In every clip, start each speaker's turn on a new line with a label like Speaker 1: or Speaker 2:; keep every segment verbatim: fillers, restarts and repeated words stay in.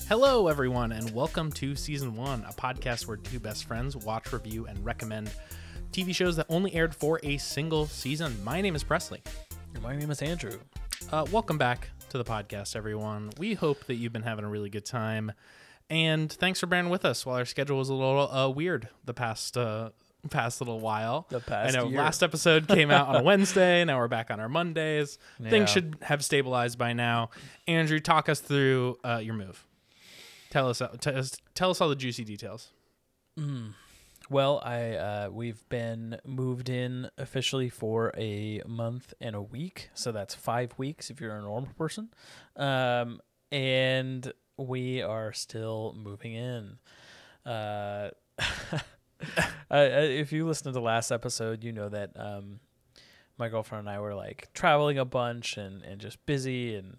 Speaker 1: Hello, everyone, and welcome to Season one, a podcast where two best friends watch, review, and recommend T V shows that only aired for a single season. My name is Presley.
Speaker 2: And my name is Andrew.
Speaker 1: Uh, welcome back to the podcast, everyone. We hope that you've been having a really good time, and thanks for bearing with us while our schedule was a little uh, weird the past uh, past little while.
Speaker 2: The past
Speaker 1: I know
Speaker 2: year.
Speaker 1: last episode came out on a Wednesday. Now we're back on our Mondays.
Speaker 2: Yeah.
Speaker 1: Things should have stabilized by now. Andrew, talk us through uh, your move. Tell us, t- tell us all the juicy details.
Speaker 2: Mm. Well, I uh, we've been moved in officially for a month and a week, so that's five weeks if you're a normal person, um, and we are still moving in. Uh, I, I, if you listen to the last episode, you know that um, my girlfriend and I were like traveling a bunch and, and just busy, and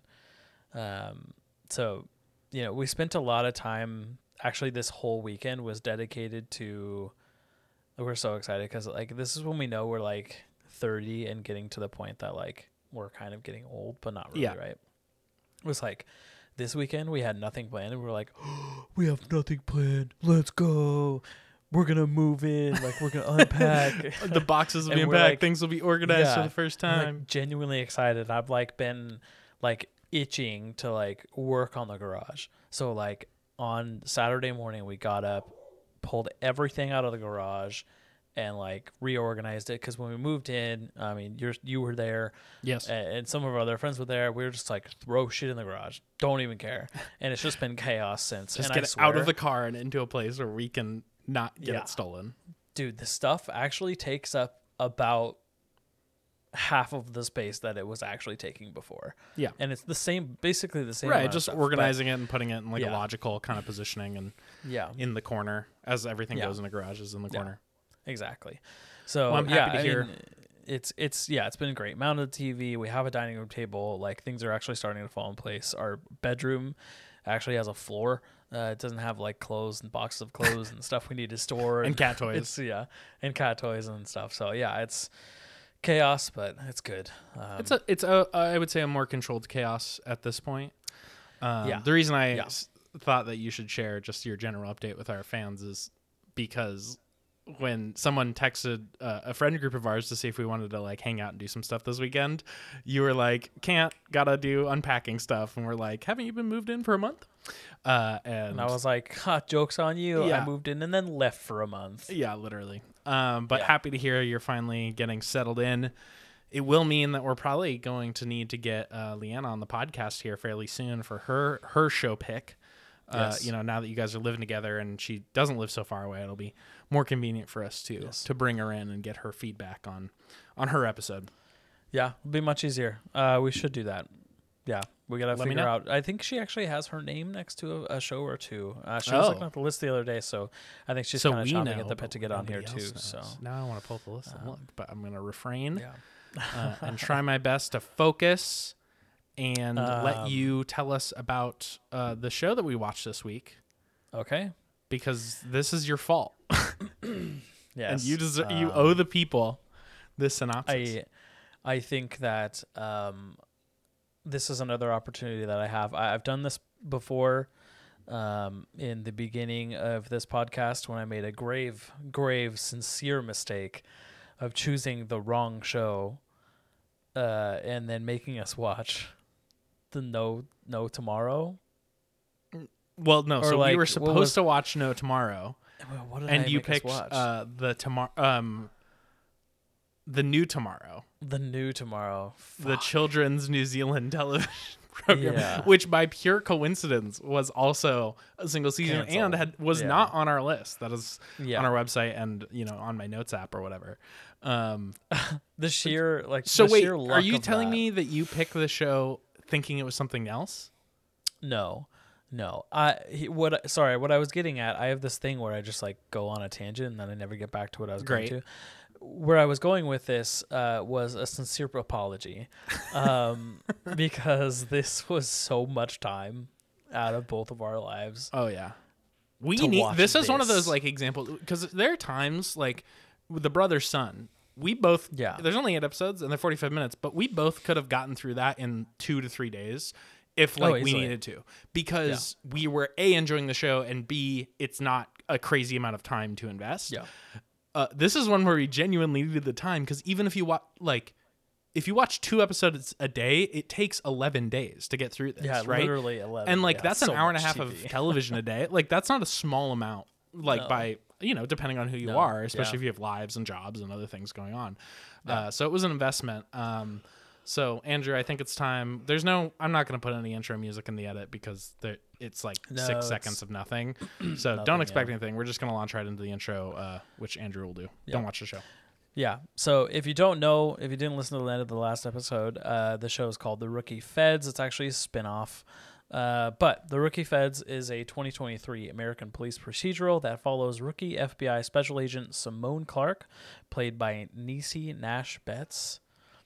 Speaker 2: um, so. You know, we spent a lot of time. Actually, this whole weekend was dedicated to. We're so excited because, like, this is when we know we're like thirty and getting to the point that like we're kind of getting old, but not really,
Speaker 1: Yeah.
Speaker 2: right? It was like this weekend we had nothing planned, and we were like, oh, we have nothing planned. Let's go. We're gonna move in. Like, we're gonna unpack.
Speaker 1: The boxes will
Speaker 2: And
Speaker 1: be
Speaker 2: we're
Speaker 1: unpacked.
Speaker 2: like-
Speaker 1: Things will be organized
Speaker 2: Yeah.
Speaker 1: for the first
Speaker 2: I'm,
Speaker 1: time.
Speaker 2: like, genuinely excited. I've like been like itching to like work on the garage. So like on Saturday morning we got up, pulled everything out of the garage and like reorganized it, because when we moved in, I mean, you're you were there,
Speaker 1: Yes.
Speaker 2: and, and some of our other friends were there. We were just like, throw shit in the garage, don't even care. And it's just been chaos since.
Speaker 1: Just
Speaker 2: and
Speaker 1: get
Speaker 2: I
Speaker 1: it
Speaker 2: swear,
Speaker 1: out of the car and into a place where we can not get
Speaker 2: Yeah.
Speaker 1: it stolen.
Speaker 2: dude, the stuff actually takes up about half of the space that it was actually taking before.
Speaker 1: Yeah.
Speaker 2: And it's the same, basically the same.
Speaker 1: Right,
Speaker 2: amount of
Speaker 1: just
Speaker 2: stuff, but-
Speaker 1: organizing it and putting it in like a
Speaker 2: Yeah.
Speaker 1: logical kind of positioning and
Speaker 2: Yeah,
Speaker 1: in the corner, as everything
Speaker 2: Yeah.
Speaker 1: goes in the garage is in the
Speaker 2: Yeah.
Speaker 1: corner.
Speaker 2: exactly. So
Speaker 1: Well, I'm
Speaker 2: yeah,
Speaker 1: happy to
Speaker 2: I
Speaker 1: hear.
Speaker 2: mean, it's it's yeah, it's been great. Mounted T V. We have a dining room table. Like, things are actually starting to fall in place. Our bedroom actually has a floor. Uh, it doesn't have like clothes and boxes of clothes and stuff we need to store
Speaker 1: And cat toys.
Speaker 2: It's, yeah, and cat toys and stuff. So yeah, it's chaos, but it's good. Um,
Speaker 1: It's a, it's a, I would say a more controlled chaos at this point. Um,
Speaker 2: Yeah.
Speaker 1: The reason I
Speaker 2: Yeah.
Speaker 1: s- thought that you should share just your general update with our fans is because when someone texted uh, a friend group of ours to see if we wanted to like hang out and do some stuff this weekend, you were like, can't, gotta do unpacking stuff. And we're like, haven't you been moved in for a month? Uh, and,
Speaker 2: and I was like, ha, joke's on you.
Speaker 1: Yeah.
Speaker 2: I moved in and then left for a month.
Speaker 1: yeah, literally. Um, but
Speaker 2: Yeah.
Speaker 1: happy to hear you're finally getting settled in. It will mean that we're probably going to need to get uh, Leanna on the podcast here fairly soon for her her show pick. Uh,
Speaker 2: Yes.
Speaker 1: You know, now that you guys are living together and she doesn't live so far away, it'll be more convenient for us to
Speaker 2: Yes.
Speaker 1: to bring her in and get her feedback on on her episode.
Speaker 2: Yeah, it'll be much easier. Uh, we should do that. Yeah, we gotta
Speaker 1: Let me
Speaker 2: figure
Speaker 1: know.
Speaker 2: out. I think she actually has her name next to a, a show or two. Uh, she was looking
Speaker 1: Oh.
Speaker 2: at the list the other day, so I think she's
Speaker 1: so
Speaker 2: kind of
Speaker 1: we
Speaker 2: chomping
Speaker 1: know
Speaker 2: at the
Speaker 1: but
Speaker 2: bit to get on here
Speaker 1: nobody
Speaker 2: too.
Speaker 1: else
Speaker 2: So
Speaker 1: knows. Now I want to pull up the list and
Speaker 2: Um,
Speaker 1: look, but I'm going to refrain
Speaker 2: yeah,
Speaker 1: uh, and try my best to focus and let
Speaker 2: Um,
Speaker 1: you tell us about uh, the show that we watched this week.
Speaker 2: okay.
Speaker 1: Because this is your fault,
Speaker 2: Yes,
Speaker 1: and you deserve, you
Speaker 2: um,
Speaker 1: owe the people this synopsis.
Speaker 2: I I think that um, this is another opportunity that I have. I, I've done this before um, in the beginning of this podcast when I made a grave, grave, sincere mistake of choosing the wrong show uh, and then making us watch the No No Tomorrow.
Speaker 1: well, no,
Speaker 2: or
Speaker 1: so we
Speaker 2: like,
Speaker 1: were
Speaker 2: what
Speaker 1: supposed
Speaker 2: was-
Speaker 1: to watch No Tomorrow,
Speaker 2: Well, What did
Speaker 1: and
Speaker 2: I
Speaker 1: you
Speaker 2: make us
Speaker 1: picked
Speaker 2: watch?
Speaker 1: uh, the tomorrow, um, the New Tomorrow,
Speaker 2: the New Tomorrow.
Speaker 1: the
Speaker 2: Fuck.
Speaker 1: children's New Zealand television program,
Speaker 2: Yeah.
Speaker 1: which by pure coincidence was also a single season and
Speaker 2: Canceled.
Speaker 1: had was
Speaker 2: Yeah.
Speaker 1: not on our list. That is
Speaker 2: yeah.
Speaker 1: on our website and you know on my notes app or whatever. Um,
Speaker 2: the sheer like.
Speaker 1: so
Speaker 2: the
Speaker 1: wait,
Speaker 2: sheer
Speaker 1: are
Speaker 2: luck
Speaker 1: you
Speaker 2: of
Speaker 1: telling
Speaker 2: that.
Speaker 1: me that you picked the show thinking it was something else?
Speaker 2: No, no. I he, what? Sorry, what I was getting at. I have this thing where I just like go on a tangent and then I never get back to what I was
Speaker 1: Great.
Speaker 2: going to. Where I was going with this uh, was a sincere apology, um, because this was so much time out of both of our lives.
Speaker 1: Oh yeah, we
Speaker 2: To
Speaker 1: need.
Speaker 2: watch
Speaker 1: This is one of those
Speaker 2: this.
Speaker 1: like examples because there are times like with the brother son. We both.
Speaker 2: Yeah.
Speaker 1: There's only eight episodes and they're forty-five minutes, but we both could have gotten through that in two to three days. if like
Speaker 2: Oh,
Speaker 1: we
Speaker 2: easily.
Speaker 1: needed to, because we were A, enjoying the show, and B, it's not a crazy amount of time to invest.
Speaker 2: Yeah.
Speaker 1: Uh, this is one where we genuinely needed the time, because even if you watch like if you watch two episodes a day, it takes eleven days to get through this,
Speaker 2: Yeah,
Speaker 1: right?
Speaker 2: literally eleven.
Speaker 1: And like
Speaker 2: yeah,
Speaker 1: that's
Speaker 2: so
Speaker 1: an hour and a
Speaker 2: much
Speaker 1: half
Speaker 2: T
Speaker 1: of
Speaker 2: V.
Speaker 1: television a day. Like that's not a small amount. Like
Speaker 2: No.
Speaker 1: by you know, depending on who you
Speaker 2: No,
Speaker 1: are, especially
Speaker 2: yeah.
Speaker 1: if you have lives and jobs and other things going on.
Speaker 2: Yeah.
Speaker 1: Uh, so it was an investment. Um, so Andrew, I think it's time. There's no. I'm not going to put any intro music in the edit because there, it's like
Speaker 2: No,
Speaker 1: six
Speaker 2: it's
Speaker 1: seconds of nothing. So
Speaker 2: nothing,
Speaker 1: don't expect
Speaker 2: yeah.
Speaker 1: anything. We're just going to launch right into the intro, uh, which Andrew will do. Don't watch the show.
Speaker 2: Yeah. So if you don't know, if you didn't listen to the end of the last episode, uh, the show is called The Rookie Feds. It's actually a spin-off. Uh, but The Rookie Feds is a twenty twenty-three American police procedural that follows rookie F B I special agent Simone Clark, played by Niecy Nash Betts,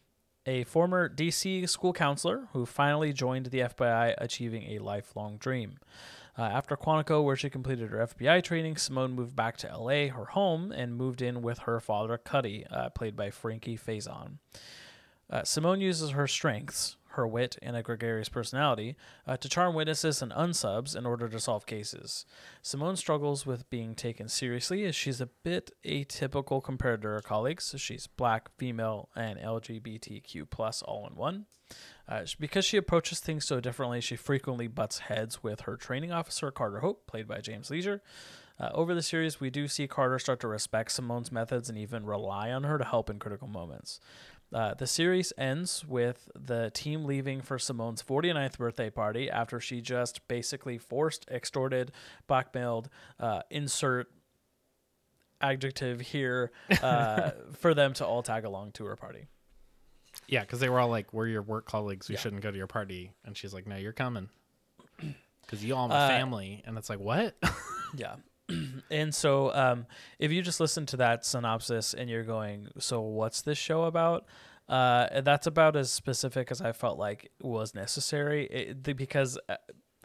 Speaker 2: a former D C school counselor who finally joined the F B I, achieving a lifelong dream. Uh, after Quantico, where she completed her F B I training, Simone moved back to L A, her home, and moved in with her father, Cuddy, uh, played by Frankie Faison. Uh, Simone uses her strengths, her wit, and a gregarious personality, uh, to charm witnesses and unsubs in order to solve cases. Simone struggles with being taken seriously as she's a bit atypical compared to her colleagues. She's black, female, and L G B T Q plus all in one. Uh, because she approaches things so differently, she frequently butts heads with her training officer, Carter Hope, played by James Leisure. Uh, over the series, we do see Carter start to respect Simone's methods and even rely on her to help in critical moments. Uh, the series ends with the team leaving for Simone's forty-ninth birthday party after she just basically forced, extorted, blackmailed, uh, insert adjective here, uh, for them to all tag along to her party.
Speaker 1: Yeah, because they were all like, "We're your work colleagues. We
Speaker 2: Yeah.
Speaker 1: shouldn't go to your party." And she's like, "No, you're coming, because you all my
Speaker 2: Uh,
Speaker 1: family." And it's like, what?
Speaker 2: Yeah. And so um, if you just listen to that synopsis and you're going, so what's this show about? Uh, that's about as specific as I felt like was necessary it, the, because uh,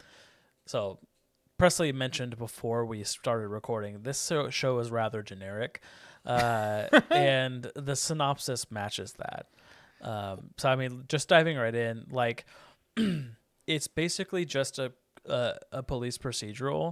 Speaker 2: so Presley mentioned before we started recording, this show, show is rather generic, uh, and the synopsis matches that. Um, so, I mean, just diving right in, like it's basically just a, a, a police procedural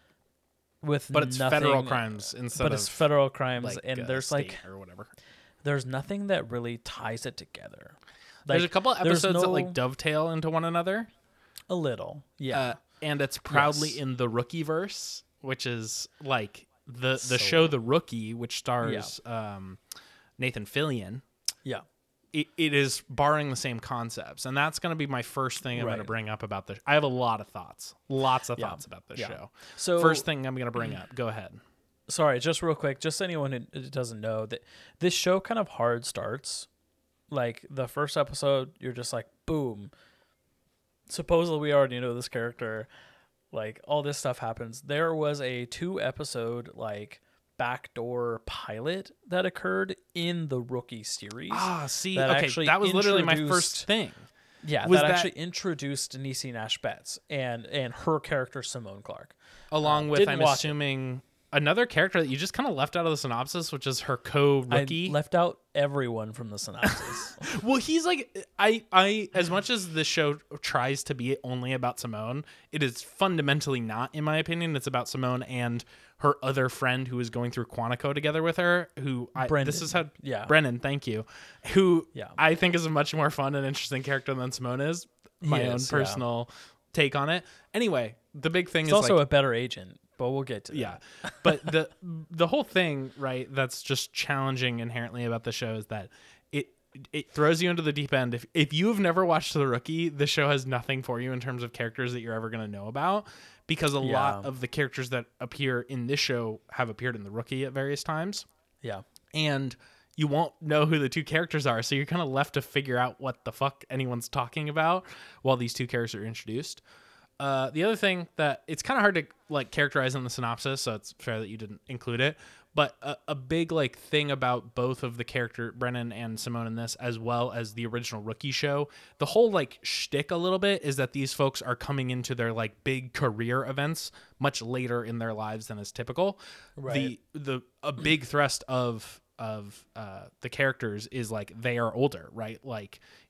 Speaker 2: with
Speaker 1: But it's
Speaker 2: nothing,
Speaker 1: federal crimes instead
Speaker 2: but
Speaker 1: of
Speaker 2: it's federal crimes,
Speaker 1: like,
Speaker 2: and
Speaker 1: uh,
Speaker 2: there's
Speaker 1: state
Speaker 2: like
Speaker 1: or whatever.
Speaker 2: there's nothing that really ties it together. Like,
Speaker 1: There's a couple
Speaker 2: there's
Speaker 1: episodes that
Speaker 2: no-
Speaker 1: like dovetail into one another.
Speaker 2: a little, yeah,
Speaker 1: Uh, and it's proudly
Speaker 2: Yes.
Speaker 1: in the Rookie verse, which is like the the
Speaker 2: So-
Speaker 1: show The Rookie, which stars um, Nathan Fillion.
Speaker 2: yeah,
Speaker 1: It, it is borrowing the same concepts, and that's going to be my first thing I'm going to
Speaker 2: Right.
Speaker 1: bring up about this. I have a lot of thoughts, lots of
Speaker 2: Yeah.
Speaker 1: thoughts about this
Speaker 2: Yeah.
Speaker 1: show.
Speaker 2: So
Speaker 1: First thing I'm going to bring up. Go ahead.
Speaker 2: sorry, just real quick, just anyone who who doesn't know that this show kind of hard starts. Like the first episode, you're just like, boom. Supposedly, we already know this character. Like all this stuff happens. There was a two episode like backdoor pilot that occurred in the Rookie series.
Speaker 1: Ah, see,
Speaker 2: that
Speaker 1: okay,
Speaker 2: actually
Speaker 1: that was literally my
Speaker 2: introduced-
Speaker 1: first thing.
Speaker 2: yeah,
Speaker 1: was
Speaker 2: that,
Speaker 1: that-
Speaker 2: actually introduced Niecy Nash Betts and and her character Simone Clark.
Speaker 1: Along
Speaker 2: Uh,
Speaker 1: with,
Speaker 2: didn't
Speaker 1: I'm
Speaker 2: watch it.
Speaker 1: assuming, another character that you just kind of left out of the synopsis, which is her co-rookie.
Speaker 2: I left out everyone from the synopsis.
Speaker 1: Well, he's like, I, I, as much as the show tries to be only about Simone, it is fundamentally not, in my opinion. It's about Simone and her other friend who is going through Quantico together with her. Who I,
Speaker 2: Brendan.
Speaker 1: this is how,
Speaker 2: Yeah.
Speaker 1: Brennan, thank you. Who
Speaker 2: Yeah.
Speaker 1: I think is a much more fun and interesting character than Simone is. My
Speaker 2: He
Speaker 1: own
Speaker 2: is, yeah.
Speaker 1: personal take on it. Anyway, the big thing
Speaker 2: He's
Speaker 1: is
Speaker 2: also
Speaker 1: like,
Speaker 2: a better agent, but we'll get to
Speaker 1: yeah,
Speaker 2: that.
Speaker 1: but the the whole thing, right, that's just challenging inherently about the show is that it it throws you into the deep end. If if you've never watched The Rookie, the show has nothing for you in terms of characters that you're ever going to know about, because a lot
Speaker 2: Yeah.
Speaker 1: of the characters that appear in this show have appeared in The Rookie at various times,
Speaker 2: Yeah.
Speaker 1: and you won't know who the two characters are, so you're kind of left to figure out what the fuck anyone's talking about while these two characters are introduced. Uh, the other thing that it's kind of hard to like characterize in the synopsis, so it's fair that you didn't include it. But a, a big like thing about both of the character Brennan and Simone in this, as well as the original Rookie show, the whole like shtick a little bit is that these folks are coming into their like big career events much later in their lives than is typical.
Speaker 2: Right.
Speaker 1: The the a big thrust of of uh, the characters is like they are older, right? Like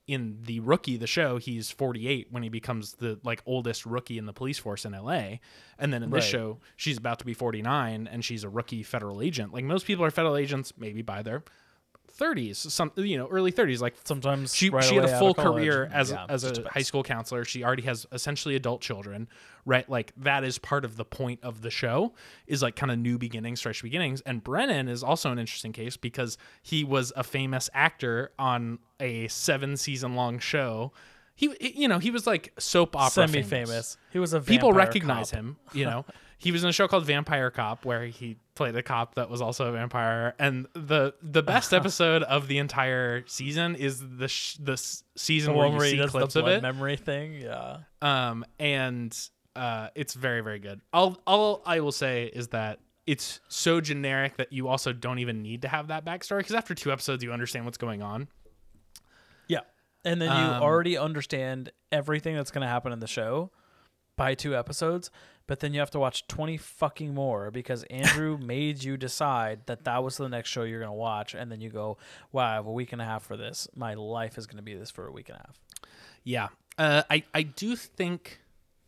Speaker 1: in the Rookie, the show, he's forty-eight when he becomes the like oldest rookie in the police force in L A. And then in this
Speaker 2: Right.
Speaker 1: show, she's about to be forty-nine and she's a rookie federal agent. Like most people are federal agents maybe by their thirties, some you know, early thirties. Like
Speaker 2: Sometimes
Speaker 1: she
Speaker 2: right
Speaker 1: she had
Speaker 2: away
Speaker 1: a
Speaker 2: out
Speaker 1: full
Speaker 2: of college.
Speaker 1: career as
Speaker 2: Yeah,
Speaker 1: as
Speaker 2: just
Speaker 1: a
Speaker 2: depends.
Speaker 1: high school counselor. She already has essentially adult children, right? Like that is part of the point of the show, is like kind of new beginnings, fresh beginnings. And Brennan is also an interesting case because he was a famous actor on a seven season long show. He, you know, he was like soap opera
Speaker 2: Semi
Speaker 1: famous.
Speaker 2: famous. He was a
Speaker 1: People
Speaker 2: vampire
Speaker 1: recognize
Speaker 2: cop.
Speaker 1: him, you know. He was in a show called Vampire Cop where he played a cop that was also a vampire. And the the best episode of the entire season is the sh- the s- season
Speaker 2: The
Speaker 1: where
Speaker 2: one
Speaker 1: you
Speaker 2: where he
Speaker 1: see
Speaker 2: does the
Speaker 1: clips of
Speaker 2: blood
Speaker 1: it.
Speaker 2: memory thing. Yeah.
Speaker 1: Um, and uh, it's very very good. All all I will say is that it's so generic that you also don't even need to have that backstory, because after two episodes you understand what's going on.
Speaker 2: Yeah. And then you
Speaker 1: Um,
Speaker 2: already understand everything that's going to happen in the show by two episodes, but then you have to watch twenty fucking more because Andrew made you decide that that was the next show you're going to watch. And then you go, wow, I have a week and a half for this. My life is going to be this for a week and a half.
Speaker 1: Yeah, uh, I I do think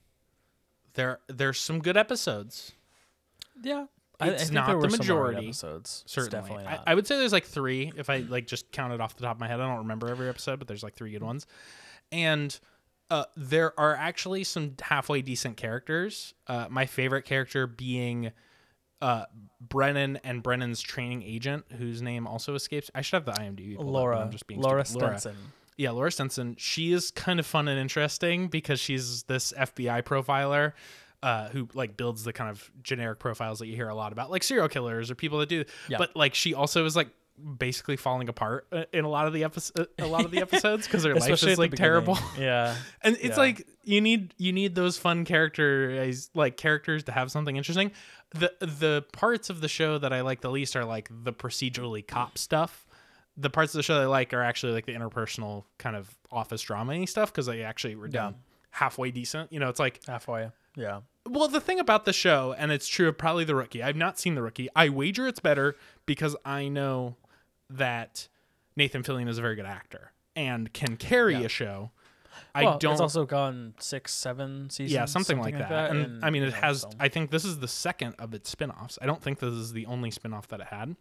Speaker 1: there there's some good episodes.
Speaker 2: Yeah.
Speaker 1: It's
Speaker 2: I, I think
Speaker 1: not
Speaker 2: there
Speaker 1: the
Speaker 2: were some alright
Speaker 1: majority,
Speaker 2: episodes. It's
Speaker 1: Certainly,
Speaker 2: definitely
Speaker 1: I,
Speaker 2: not.
Speaker 1: I would say there's like three. If I like just counted off the top of my head, I don't remember every episode, but there's like three good ones, and uh, there are actually some halfway decent characters. Uh, my favorite character being uh, Brennan and Brennan's training agent, whose name also escapes. I should have the IMDb. pulled up, but
Speaker 2: Laura.
Speaker 1: I'm just being
Speaker 2: Laura
Speaker 1: stupid. Laura.
Speaker 2: Stenson.
Speaker 1: Yeah, Laura Stenson. She is kind of fun and interesting because she's this F B I profiler uh, who like builds the kind of generic profiles that you hear a lot about, like serial killers or people that do.
Speaker 2: Yeah.
Speaker 1: But like she also is like basically falling apart uh, in a lot of the episodes. A lot of the episodes because her life
Speaker 2: Especially
Speaker 1: is
Speaker 2: at the
Speaker 1: like terrible.
Speaker 2: beginning. Yeah.
Speaker 1: And it's
Speaker 2: Yeah.
Speaker 1: like you need you need those fun characters like characters to have something interesting. The the parts of the show that I like the least are like the procedurally cop stuff. The parts of the show that I like are actually like the interpersonal kind of office drama-y stuff because they actually were done
Speaker 2: Yeah.
Speaker 1: halfway decent. You know, it's like,
Speaker 2: Halfway. Yeah.
Speaker 1: well, the thing about the show, and it's true of probably The Rookie. I've not seen The Rookie. I wager it's better because I know that Nathan Fillion is a very good actor and can carry
Speaker 2: Yeah.
Speaker 1: a show.
Speaker 2: Well,
Speaker 1: I don't.
Speaker 2: It's also gone six, seven seasons.
Speaker 1: yeah, something, like that. And,
Speaker 2: and,
Speaker 1: I mean,
Speaker 2: you
Speaker 1: it
Speaker 2: know,
Speaker 1: has.
Speaker 2: so-
Speaker 1: I think this is the second of its spin-offs. I don't think this is the only spin-off that it had.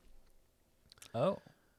Speaker 2: Oh.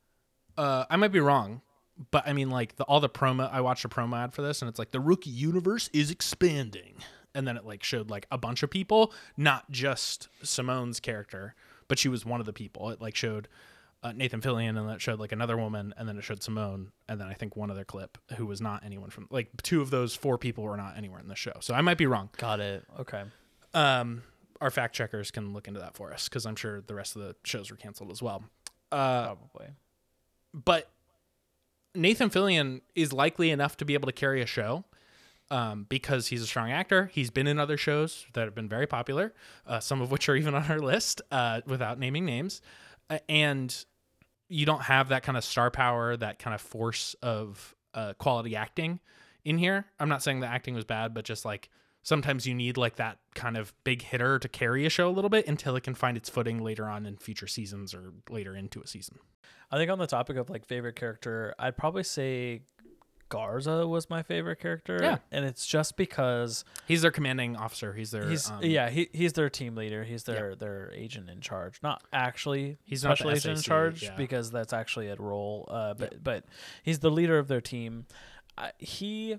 Speaker 1: Uh, I might be wrong, but I mean, like the all the promo. I watched a promo ad for this, and it's like the Rookie universe is expanding, and then it like showed like a bunch of people, not just Simone's character, but she was one of the people. It like showed uh, Nathan Fillion, and then it showed like another woman, and then it showed Simone, and then I think one other clip who was not anyone from like two of those four people were not anywhere in the show. So I might be wrong.
Speaker 2: Got it. Okay.
Speaker 1: Um, our fact checkers can look into that for us because I'm sure the rest of the shows were canceled as well. Uh,
Speaker 2: Probably.
Speaker 1: but Nathan Fillion is likely enough to be able to carry a show um, because he's a strong actor. He's been in other shows that have been very popular, uh, some of which are even on our list uh, without naming names. Uh, and you don't have that kind of star power, that kind of force of uh, quality acting in here. I'm not saying the acting was bad, but just like sometimes you need like that kind of big hitter to carry a show a little bit until it can find its footing later on in future seasons or later into a season.
Speaker 2: I think on the topic of like favorite character, I'd probably say Garza was my favorite character.
Speaker 1: Yeah.
Speaker 2: And it's just because
Speaker 1: He's their commanding officer. He's their
Speaker 2: he's
Speaker 1: um,
Speaker 2: yeah, he he's their team leader. He's their their agent in charge. Not actually
Speaker 1: He's not
Speaker 2: special
Speaker 1: the
Speaker 2: agent in
Speaker 1: S A C,
Speaker 2: charge
Speaker 1: yeah.
Speaker 2: because that's actually a role. Uh, but but he's the leader of their team. Uh, he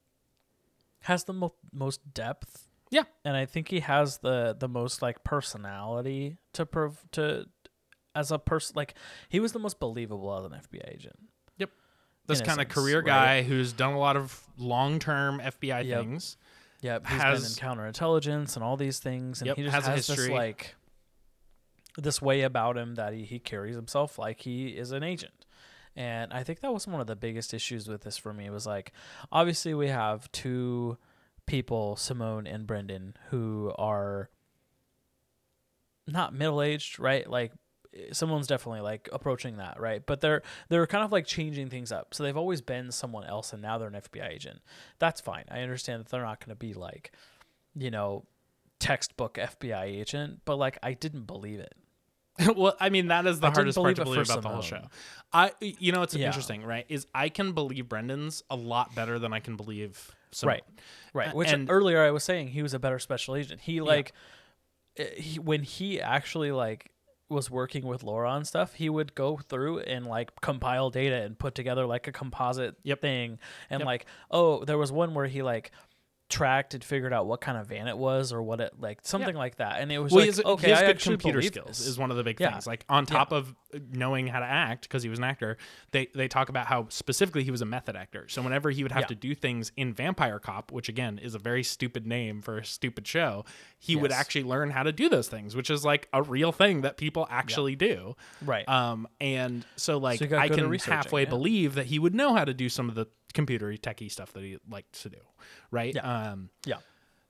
Speaker 2: has the mo- most depth.
Speaker 1: Yeah.
Speaker 2: And I think he has the the most like personality to prov- to as a person. Like he was the most believable as an F B I agent.
Speaker 1: this
Speaker 2: in a
Speaker 1: kind of
Speaker 2: sense,
Speaker 1: career
Speaker 2: right?
Speaker 1: guy who's done a lot of long-term F B I
Speaker 2: Yep.
Speaker 1: things.
Speaker 2: Yeah, he's
Speaker 1: Has-
Speaker 2: been in counterintelligence and all these things, and
Speaker 1: Yep,
Speaker 2: he just
Speaker 1: has
Speaker 2: has,
Speaker 1: a
Speaker 2: this
Speaker 1: history.
Speaker 2: like this way about him that he, he carries himself like he is an agent. And I think that was one of the biggest issues with this for me. It was like, obviously we have two people, Simone and Brendan, who are not middle-aged, right? Like someone's definitely like approaching that, right? But they're they're kind of like changing things up. So they've always been someone else and now they're an F B I agent. That's fine. I understand that they're not going to be like, you know, textbook F B I agent, but like I didn't believe it.
Speaker 1: Well, I mean, that is the
Speaker 2: I didn't
Speaker 1: hardest part
Speaker 2: believe
Speaker 1: to
Speaker 2: it
Speaker 1: believe
Speaker 2: for
Speaker 1: about the whole show.
Speaker 2: Simone.
Speaker 1: I, you know, it's
Speaker 2: Yeah.
Speaker 1: interesting, right? Is I can believe Brendan's a lot better than I can believe Simone.
Speaker 2: Right. Right.
Speaker 1: Uh,
Speaker 2: Which
Speaker 1: and-
Speaker 2: earlier I was saying he was a better special agent. He like uh, he, when he actually like was working with Laura on stuff, he would go through and like compile data and put together like a composite
Speaker 1: Yep.
Speaker 2: thing. And
Speaker 1: Yep.
Speaker 2: like, oh, there was one where he like tracked and figured out what kind of van it was or what it like something like that. And it was
Speaker 1: Well,
Speaker 2: like,
Speaker 1: he has,
Speaker 2: okay,
Speaker 1: he has
Speaker 2: I
Speaker 1: good
Speaker 2: actually
Speaker 1: computer
Speaker 2: believe
Speaker 1: skills
Speaker 2: this.
Speaker 1: is one of the big
Speaker 2: Yeah.
Speaker 1: things. Like on top of knowing how to act, because he was an actor, they they talk about how specifically he was a method actor. So whenever he would have
Speaker 2: Yeah.
Speaker 1: to do things in Vampire Cop, which again is a very stupid name for a stupid show, he would
Speaker 2: Yes.
Speaker 1: actually learn how to do those things, which is like a real thing that people actually do.
Speaker 2: Right.
Speaker 1: Um, and so like
Speaker 2: So you got
Speaker 1: I
Speaker 2: good at
Speaker 1: can
Speaker 2: researching,
Speaker 1: halfway
Speaker 2: yeah.
Speaker 1: believe that he would know how to do some of the computery techie stuff that he liked to do, right?
Speaker 2: Yeah.
Speaker 1: Um,
Speaker 2: yeah.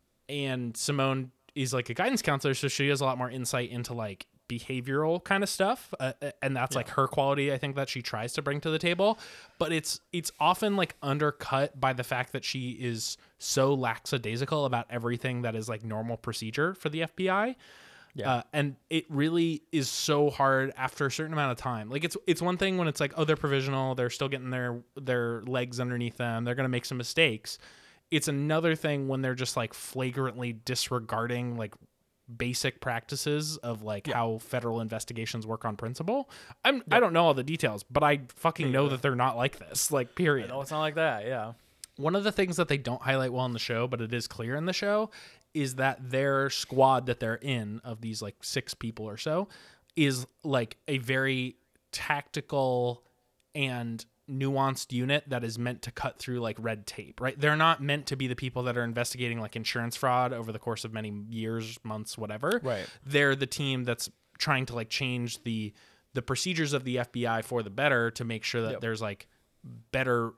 Speaker 1: and Simone is like a guidance counselor, so she has a lot more insight into like behavioral kind of stuff, uh, and that's like her quality, I think, that she tries to bring to the table. But it's it's often like undercut by the fact that she is so lackadaisical about everything that is like normal procedure for the F B I.
Speaker 2: Yeah.
Speaker 1: Uh, and it really is so hard after a certain amount of time. Like it's it's one thing when it's like, oh, they're provisional, they're still getting their their legs underneath them, they're gonna make some mistakes. It's another thing when they're just like flagrantly disregarding like basic practices of like how federal investigations work on principle. I'm I don't know all the details, but I fucking know that they're not like this. Like period.
Speaker 2: No, it's not like that. Yeah.
Speaker 1: One of the things that they don't highlight well in the show, but it is clear in the show, is that their squad that they're in of these like six people or so is like a very tactical and nuanced unit that is meant to cut through like red tape, right? They're not meant to be the people that are investigating like insurance fraud over the course of many years, months, whatever.
Speaker 2: Right.
Speaker 1: They're the team that's trying to like change the the procedures of the F B I for the better to make sure that
Speaker 2: Yep.
Speaker 1: there's like better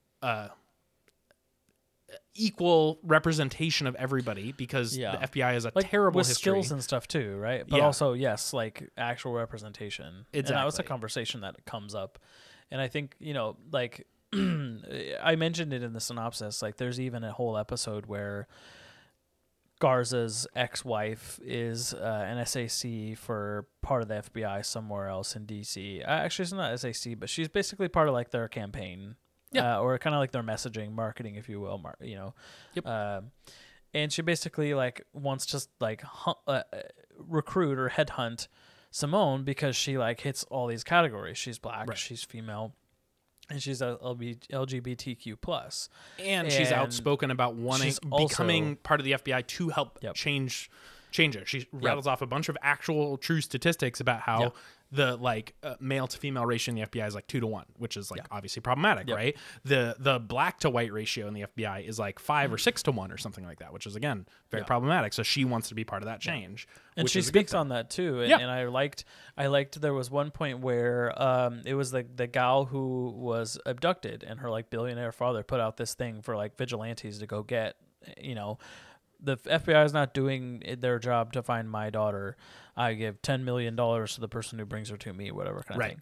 Speaker 1: uh equal representation of everybody, because
Speaker 2: Yeah.
Speaker 1: the F B I has a
Speaker 2: Like
Speaker 1: terrible
Speaker 2: with
Speaker 1: history.
Speaker 2: skills and stuff too, right? But
Speaker 1: Yeah.
Speaker 2: also, yes, like actual representation. And that was a
Speaker 1: Exactly.
Speaker 2: conversation that comes up. And I think, you know, like I mentioned it in the synopsis, like there's even a whole episode where Garza's ex-wife is uh, an S A C for part of the F B I somewhere else in D C. Uh, actually, it's not S A C, but she's basically part of like their campaign,
Speaker 1: Yeah.
Speaker 2: uh, or kind of like their messaging, marketing, if you will, mar- you know.
Speaker 1: Yep.
Speaker 2: Um, and she basically like wants to like hunt, uh, uh, recruit or headhunt Simone because she like hits all these categories. She's black,
Speaker 1: Right.
Speaker 2: she's female, and she's a L G B T Q plus.
Speaker 1: and she's
Speaker 2: And
Speaker 1: outspoken about wanting
Speaker 2: she's also-
Speaker 1: becoming part of the F B I to help
Speaker 2: Yep.
Speaker 1: change change it. She rattles off a bunch of actual true statistics about how
Speaker 2: Yep.
Speaker 1: the like uh, male to female ratio in the F B I is like two to one, which is like obviously problematic,
Speaker 2: Yep.
Speaker 1: right? The the black to white ratio in the F B I is like five or
Speaker 2: Mm.
Speaker 1: six to one or something like that, which is again very
Speaker 2: Yeah.
Speaker 1: problematic. So she wants to be part of that change,
Speaker 2: And
Speaker 1: which
Speaker 2: she
Speaker 1: is a good
Speaker 2: speaks
Speaker 1: thing.
Speaker 2: on that too, and,
Speaker 1: Yeah.
Speaker 2: and I liked, I liked. There was one point where um, it was the the gal who was abducted, and her like billionaire father put out this thing for like vigilantes to go get. You know, the F B I is not doing their job to find my daughter. I give ten million dollars to the person who brings her to me, whatever kind of
Speaker 1: Right.
Speaker 2: thing.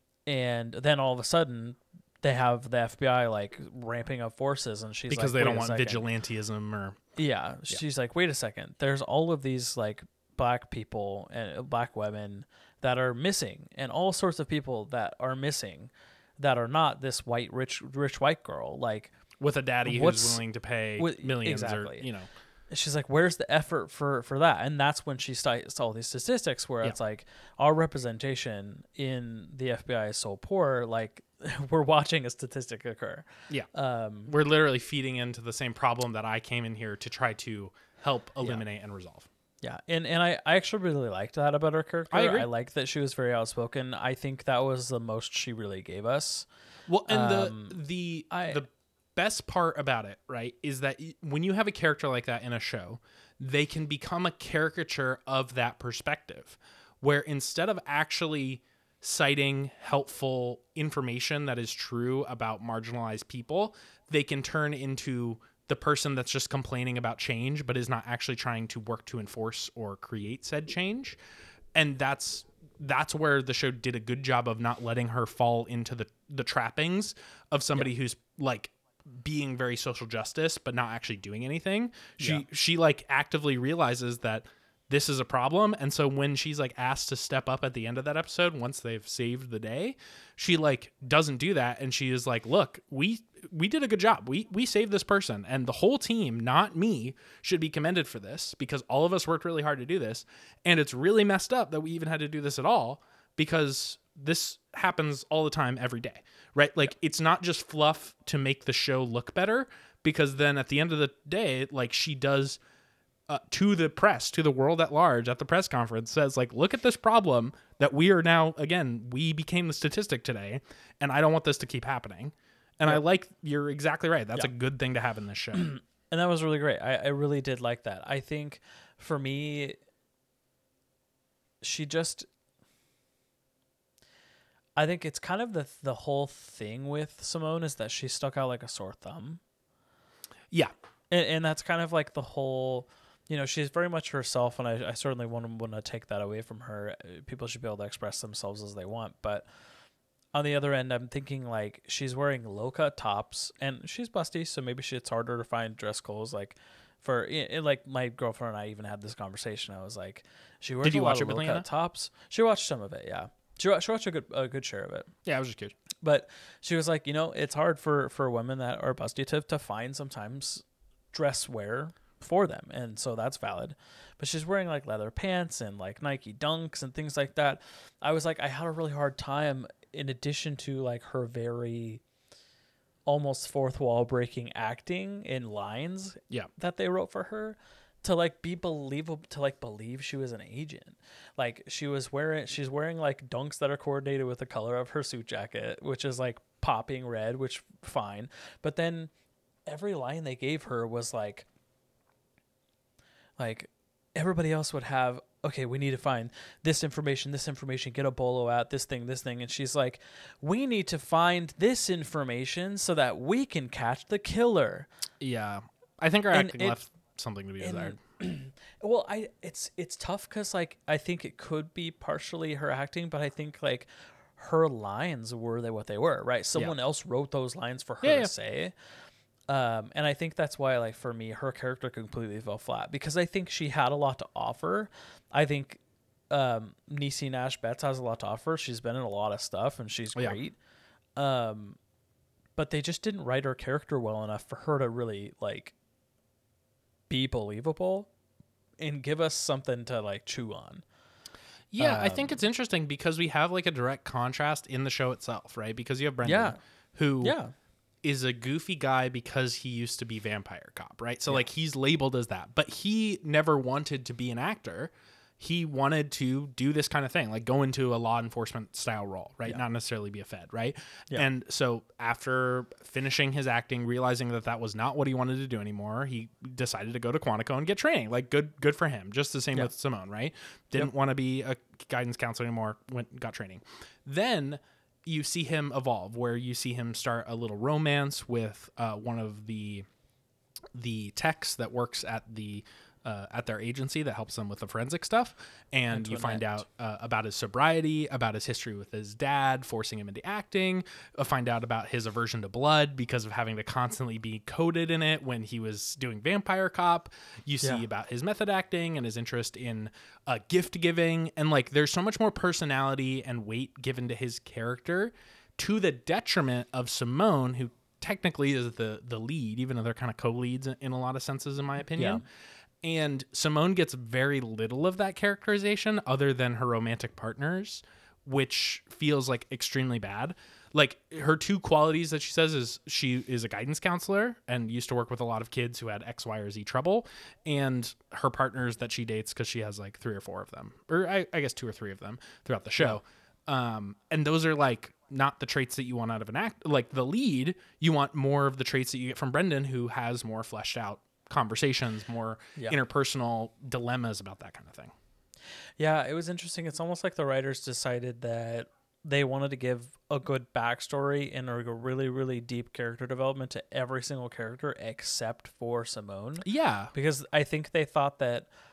Speaker 2: And then all of a sudden, they have the F B I like ramping up forces, and she's
Speaker 1: because
Speaker 2: like,
Speaker 1: they don't
Speaker 2: "Wait a
Speaker 1: want
Speaker 2: second."
Speaker 1: vigilantism or
Speaker 2: Yeah, she's like, wait a second. There's all of these like black people and black women that are missing, and all sorts of people that are missing, that are not this white rich rich white girl. Like,
Speaker 1: with a daddy who's
Speaker 2: What's-
Speaker 1: willing to pay
Speaker 2: what-
Speaker 1: millions
Speaker 2: exactly.
Speaker 1: or you know.
Speaker 2: she's like, where's the effort for for that? And that's when she cites all these statistics where
Speaker 1: Yeah.
Speaker 2: it's like our representation in the F B I is so poor. Like, we're watching a statistic occur.
Speaker 1: Yeah.
Speaker 2: Um,
Speaker 1: We're literally feeding into the same problem that I came in here to try to help eliminate and resolve.
Speaker 2: Yeah, and and I, I actually really liked that about her character.
Speaker 1: I agree.
Speaker 2: I like that she was very outspoken. I think that was the most she really gave us.
Speaker 1: Well, and
Speaker 2: Um,
Speaker 1: the the
Speaker 2: I-
Speaker 1: the best part about it, right, is that y- when you have a character like that in a show, they can become a caricature of that perspective, where instead of actually citing helpful information that is true about marginalized people, they can turn into the person that's just complaining about change but is not actually trying to work to enforce or create said change. And that's that's where the show did a good job of not letting her fall into the the trappings of somebody who's like being very social justice but not actually doing anything. She
Speaker 2: Yeah.
Speaker 1: she like actively realizes that this is a problem. And so when she's like asked to step up at the end of that episode, once they've saved the day, she like doesn't do that. And she is like, look, we, we did a good job. We, we saved this person, and the whole team, not me, should be commended for this because all of us worked really hard to do this. And it's really messed up that we even had to do this at all, because this happens all the time every day, right? Like, it's not just fluff to make the show look better, because then at the end of the day, like, she does uh, to the press, to the world at large at the press conference, says like, look at this problem that we are now, again, we became the statistic today, and I don't want this to keep happening. And yep. I like, you're exactly right. That's yep. a good thing to have in this show.
Speaker 2: And that was really great. I, I really did like that. I think for me, she just, I think it's kind of the the whole thing with Simone is that she stuck out like a sore thumb.
Speaker 1: Yeah.
Speaker 2: And, and that's kind of like the whole, you know, she's very much herself, and I, I certainly wouldn't want to take that away from her. People should be able to express themselves as they want. But on the other end, I'm thinking like she's wearing low-cut tops, and she's busty, so maybe she, it's harder to find dress clothes. Like for, it, like my girlfriend and I even had this conversation. I was like, she wears
Speaker 1: Did you
Speaker 2: a
Speaker 1: watch
Speaker 2: lot
Speaker 1: it
Speaker 2: of
Speaker 1: with
Speaker 2: low-cut
Speaker 1: Leanna?
Speaker 2: tops. She watched some of it, yeah. She watched, she watched a good a good share of it.
Speaker 1: Yeah, I was just curious.
Speaker 2: But she was like, you know, it's hard for, for women that are busty to, to find sometimes dress wear for them. And so that's valid. But she's wearing like leather pants and like Nike Dunks and things like that. I was like, I had a really hard time, in addition to like her very almost fourth wall breaking acting in lines
Speaker 1: yeah.
Speaker 2: that they wrote for her, to like be believable, to like believe she was an agent. Like she was wearing, she's wearing like Dunks that are coordinated with the color of her suit jacket, which is like popping red, which fine. But then every line they gave her was like, like everybody else would have, okay, we need to find this information, this information, get a bolo out, this thing, this thing. And she's like, we need to find this information so that we can catch the killer.
Speaker 1: Yeah. I think her
Speaker 2: And
Speaker 1: acting
Speaker 2: it-
Speaker 1: left something to be desired.
Speaker 2: Well, I it's it's tough because like I think it could be partially her acting, but I think like her lines were they what they were, right? Someone
Speaker 1: Yeah.
Speaker 2: else wrote those lines for her
Speaker 1: Yeah,
Speaker 2: to
Speaker 1: yeah.
Speaker 2: say. Um, and I think that's why, like, for me, her character completely fell flat, because I think she had a lot to offer. I think um, Niecy Nash Betts has a lot to offer. She's been in a lot of stuff, and she's
Speaker 1: Oh, yeah.
Speaker 2: great. Um, but they just didn't write her character well enough for her to really, like, be believable and give us something to, like, chew on.
Speaker 1: Yeah, I
Speaker 2: Um,
Speaker 1: think it's interesting because we have like a direct contrast in the show itself, right? Because you have Brendan,
Speaker 2: Yeah.
Speaker 1: who
Speaker 2: Yeah.
Speaker 1: is a goofy guy because he used to be Vampire Cop, right? So like he's labeled as that, but he never wanted to be an actor. He wanted to do this kind of thing, like go into a law enforcement style role, right?
Speaker 2: Yeah.
Speaker 1: Not necessarily be a Fed, right?
Speaker 2: Yeah.
Speaker 1: And so after finishing his acting, realizing that that was not what he wanted to do anymore, he decided to go to Quantico and get training. Like good, good for him. Just the same
Speaker 2: Yeah.
Speaker 1: with Simone, right? Didn't
Speaker 2: Yep.
Speaker 1: want to be a guidance counselor anymore. Went, got training. Then you see him evolve, where you see him start a little romance with uh, one of the the techs that works at the uh, at their agency that helps them with the forensic stuff, and you find
Speaker 2: Antoinette.
Speaker 1: out uh, about his sobriety, about his history with his dad, forcing him into acting. Uh, find out about his aversion to blood because of having to constantly be coded in it when he was doing Vampire Cop. You see
Speaker 2: Yeah.
Speaker 1: about his method acting and his interest in uh, gift giving, and like there's so much more personality and weight given to his character, to the detriment of Simone, who technically is the the lead, even though they're kind of co-leads in, in a lot of senses, in my opinion. And Simone gets very little of that characterization other than her romantic partners, which feels like extremely bad. Like her two qualities that she says is she is a guidance counselor and used to work with a lot of kids who had X, Y, or Z trouble. And her partners that she dates, because she has like three or four of them, or I, I guess two or three of them throughout the show. Um, and those are like not the traits that you want out of an act. Like the lead, you want more of the traits that you get from Brendan, who has more fleshed out conversations, more
Speaker 2: Yeah.
Speaker 1: interpersonal dilemmas about that kind of thing.
Speaker 2: Yeah, it was interesting. It's almost like the writers decided that they wanted to give a good backstory and a really, really deep character development to every single character except for Simone.
Speaker 1: Yeah.
Speaker 2: Because I think they thought that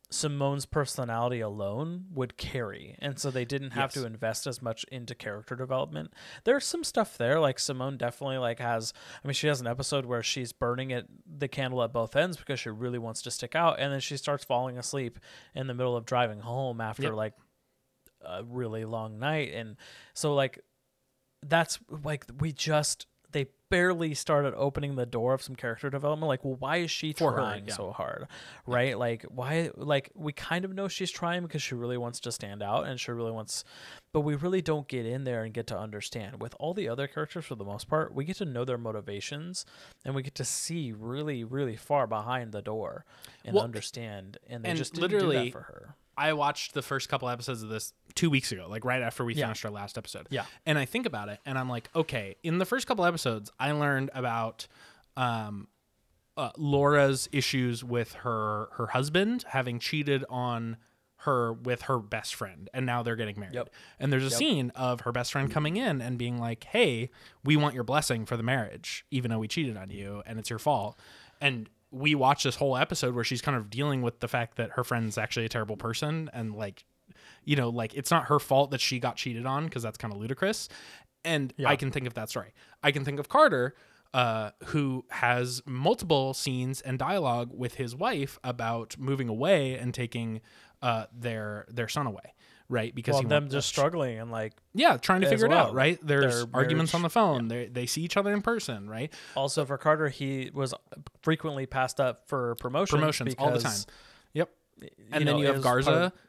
Speaker 2: Simone's personality alone would carry, and so they didn't have
Speaker 1: Yes.
Speaker 2: to invest as much into character development. There's some stuff there, like Simone definitely like has. I mean, she has an episode where she's burning it the candle at both ends because she really wants to stick out, and then she starts falling asleep in the middle of driving home after
Speaker 1: Yep.
Speaker 2: like a really long night, and so like that's like we just they barely started opening the door of some character development. Like, well, why is she
Speaker 1: For her,
Speaker 2: trying
Speaker 1: yeah.
Speaker 2: so hard, right? Like, why? Like, we kind of know she's trying because she really wants to stand out and she really wants, but we really don't get in there and get to understand. With all the other characters, for the most part, we get to know their motivations and we get to see really, really far behind the door and
Speaker 1: Well,
Speaker 2: understand. And they
Speaker 1: and
Speaker 2: just didn't do
Speaker 1: literally-
Speaker 2: that for her.
Speaker 1: I watched the first couple episodes of this two weeks ago, like right after we
Speaker 2: Yeah.
Speaker 1: finished our last episode.
Speaker 2: Yeah.
Speaker 1: And I think about it, and I'm like, okay, in the first couple episodes, I learned about um, uh, Laura's issues with her her husband having cheated on her with her best friend, and now they're getting married.
Speaker 2: Yep.
Speaker 1: And there's a
Speaker 2: Yep.
Speaker 1: scene of her best friend coming in and being like, "Hey, we want your blessing for the marriage, even though we cheated on you, and it's your fault." And we watch this whole episode where she's kind of dealing with the fact that her friend's actually a terrible person, and like, you know, like it's not her fault that she got cheated on, because that's kind of ludicrous. And
Speaker 2: Yeah.
Speaker 1: I can think of that story. I can think of Carter, uh, who has multiple scenes and dialogue with his wife about moving away and taking uh, their their son away, right? Because
Speaker 2: Well,
Speaker 1: he
Speaker 2: them
Speaker 1: wants-
Speaker 2: just struggling and like
Speaker 1: yeah, trying to
Speaker 2: as
Speaker 1: figure it
Speaker 2: well.
Speaker 1: out, right? There's
Speaker 2: Their
Speaker 1: arguments
Speaker 2: marriage-
Speaker 1: on the phone. They they see each other in person, right?
Speaker 2: also for Carter, he was frequently passed up for promotion
Speaker 1: Promotions all the time.
Speaker 2: because,
Speaker 1: Yep.
Speaker 2: you
Speaker 1: And then
Speaker 2: know,
Speaker 1: you
Speaker 2: it
Speaker 1: have
Speaker 2: was part
Speaker 1: Garza,
Speaker 2: of-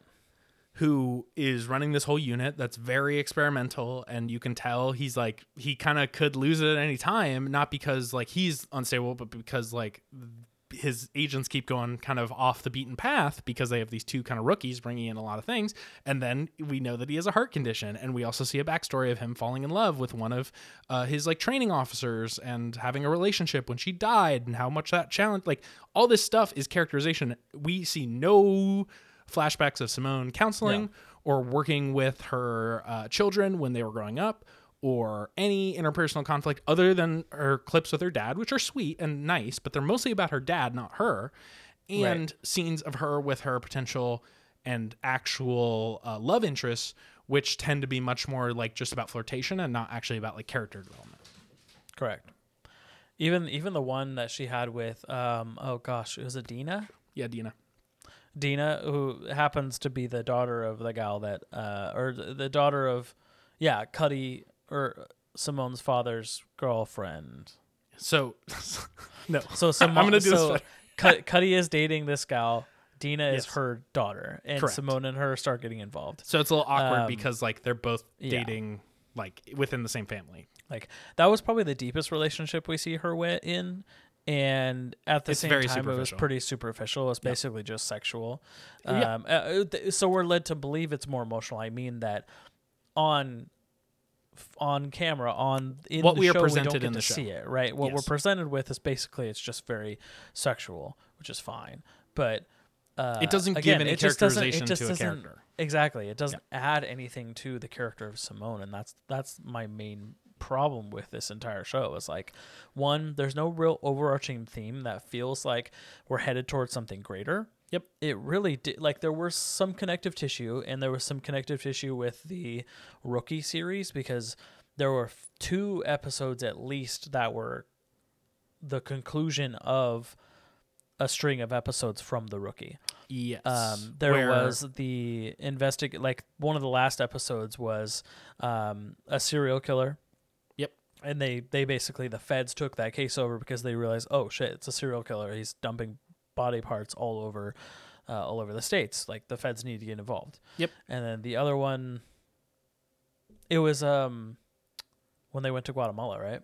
Speaker 1: who is running this whole unit that's very experimental, and you can tell he's like he kind of could lose it at any time, not because like he's unstable, but because like his agents keep going kind of off the beaten path because they have these two kind of rookies bringing in a lot of things. And then we know that he has a heart condition, and we also see a backstory of him falling in love with one of uh, his like training officers and having a relationship when she died, and how much that challenge, like all this stuff is characterization. We see no flashbacks of Simone counseling
Speaker 2: Yeah.
Speaker 1: or working with her uh, children when they were growing up, or any interpersonal conflict other than her clips with her dad, which are sweet and nice, but they're mostly about her dad, not her, and
Speaker 2: Right.
Speaker 1: scenes of her with her potential and actual uh, love interests, which tend to be much more like just about flirtation and not actually about like character development.
Speaker 2: correct. Even even the one that she had with um oh gosh, was it Dina?
Speaker 1: Yeah, Dina.
Speaker 2: Dina, who happens to be the daughter of the gal that uh or the the daughter of yeah, Cuddy or Simone's father's girlfriend.
Speaker 1: So, no.
Speaker 2: So Simone,
Speaker 1: I'm gonna do
Speaker 2: so
Speaker 1: this.
Speaker 2: Cud- Cuddy is dating this gal. Dina is
Speaker 1: Yes.
Speaker 2: her daughter, and
Speaker 1: Correct.
Speaker 2: Simone and her start getting involved.
Speaker 1: So it's a little awkward
Speaker 2: Um,
Speaker 1: because like they're both
Speaker 2: yeah.
Speaker 1: dating like within the same family.
Speaker 2: Like that was probably the deepest relationship we see her wi- in, and at the
Speaker 1: It's
Speaker 2: same
Speaker 1: very
Speaker 2: time, it was
Speaker 1: superficial.
Speaker 2: pretty superficial. It was basically just sexual.
Speaker 1: Yeah.
Speaker 2: Um, uh, th- so we're led to believe it's more emotional. I mean that on f- on camera, on in
Speaker 1: What
Speaker 2: the
Speaker 1: we are
Speaker 2: show,
Speaker 1: presented
Speaker 2: we don't get
Speaker 1: in the
Speaker 2: to
Speaker 1: show.
Speaker 2: see it, right? What we're
Speaker 1: Yes.
Speaker 2: presented with is basically it's just very sexual, which is fine, but. Uh,
Speaker 1: It doesn't give
Speaker 2: again,
Speaker 1: any
Speaker 2: it just doesn't- it
Speaker 1: characterization
Speaker 2: just
Speaker 1: to a
Speaker 2: doesn't-
Speaker 1: character.
Speaker 2: Exactly. It doesn't add anything to the character of Simone, and that's that's my main problem with this entire show. Is like, one, there's no real overarching theme that feels like we're headed towards something greater.
Speaker 1: Yep.
Speaker 2: It really did. Like, there was some connective tissue, and there was some connective tissue with the Rookie series because there were f- two episodes at least that were the conclusion of a string of episodes from the Rookie.
Speaker 1: Yes.
Speaker 2: Um, there
Speaker 1: Where-
Speaker 2: was the investig like one of the last episodes was um, a serial killer.
Speaker 1: Yep.
Speaker 2: And they they basically the feds took that case over because they realized, oh shit, it's a serial killer. He's dumping body parts all over uh, all over the states. Like the feds need to get involved.
Speaker 1: Yep.
Speaker 2: And then the other one, it was um when they went to Guatemala, right?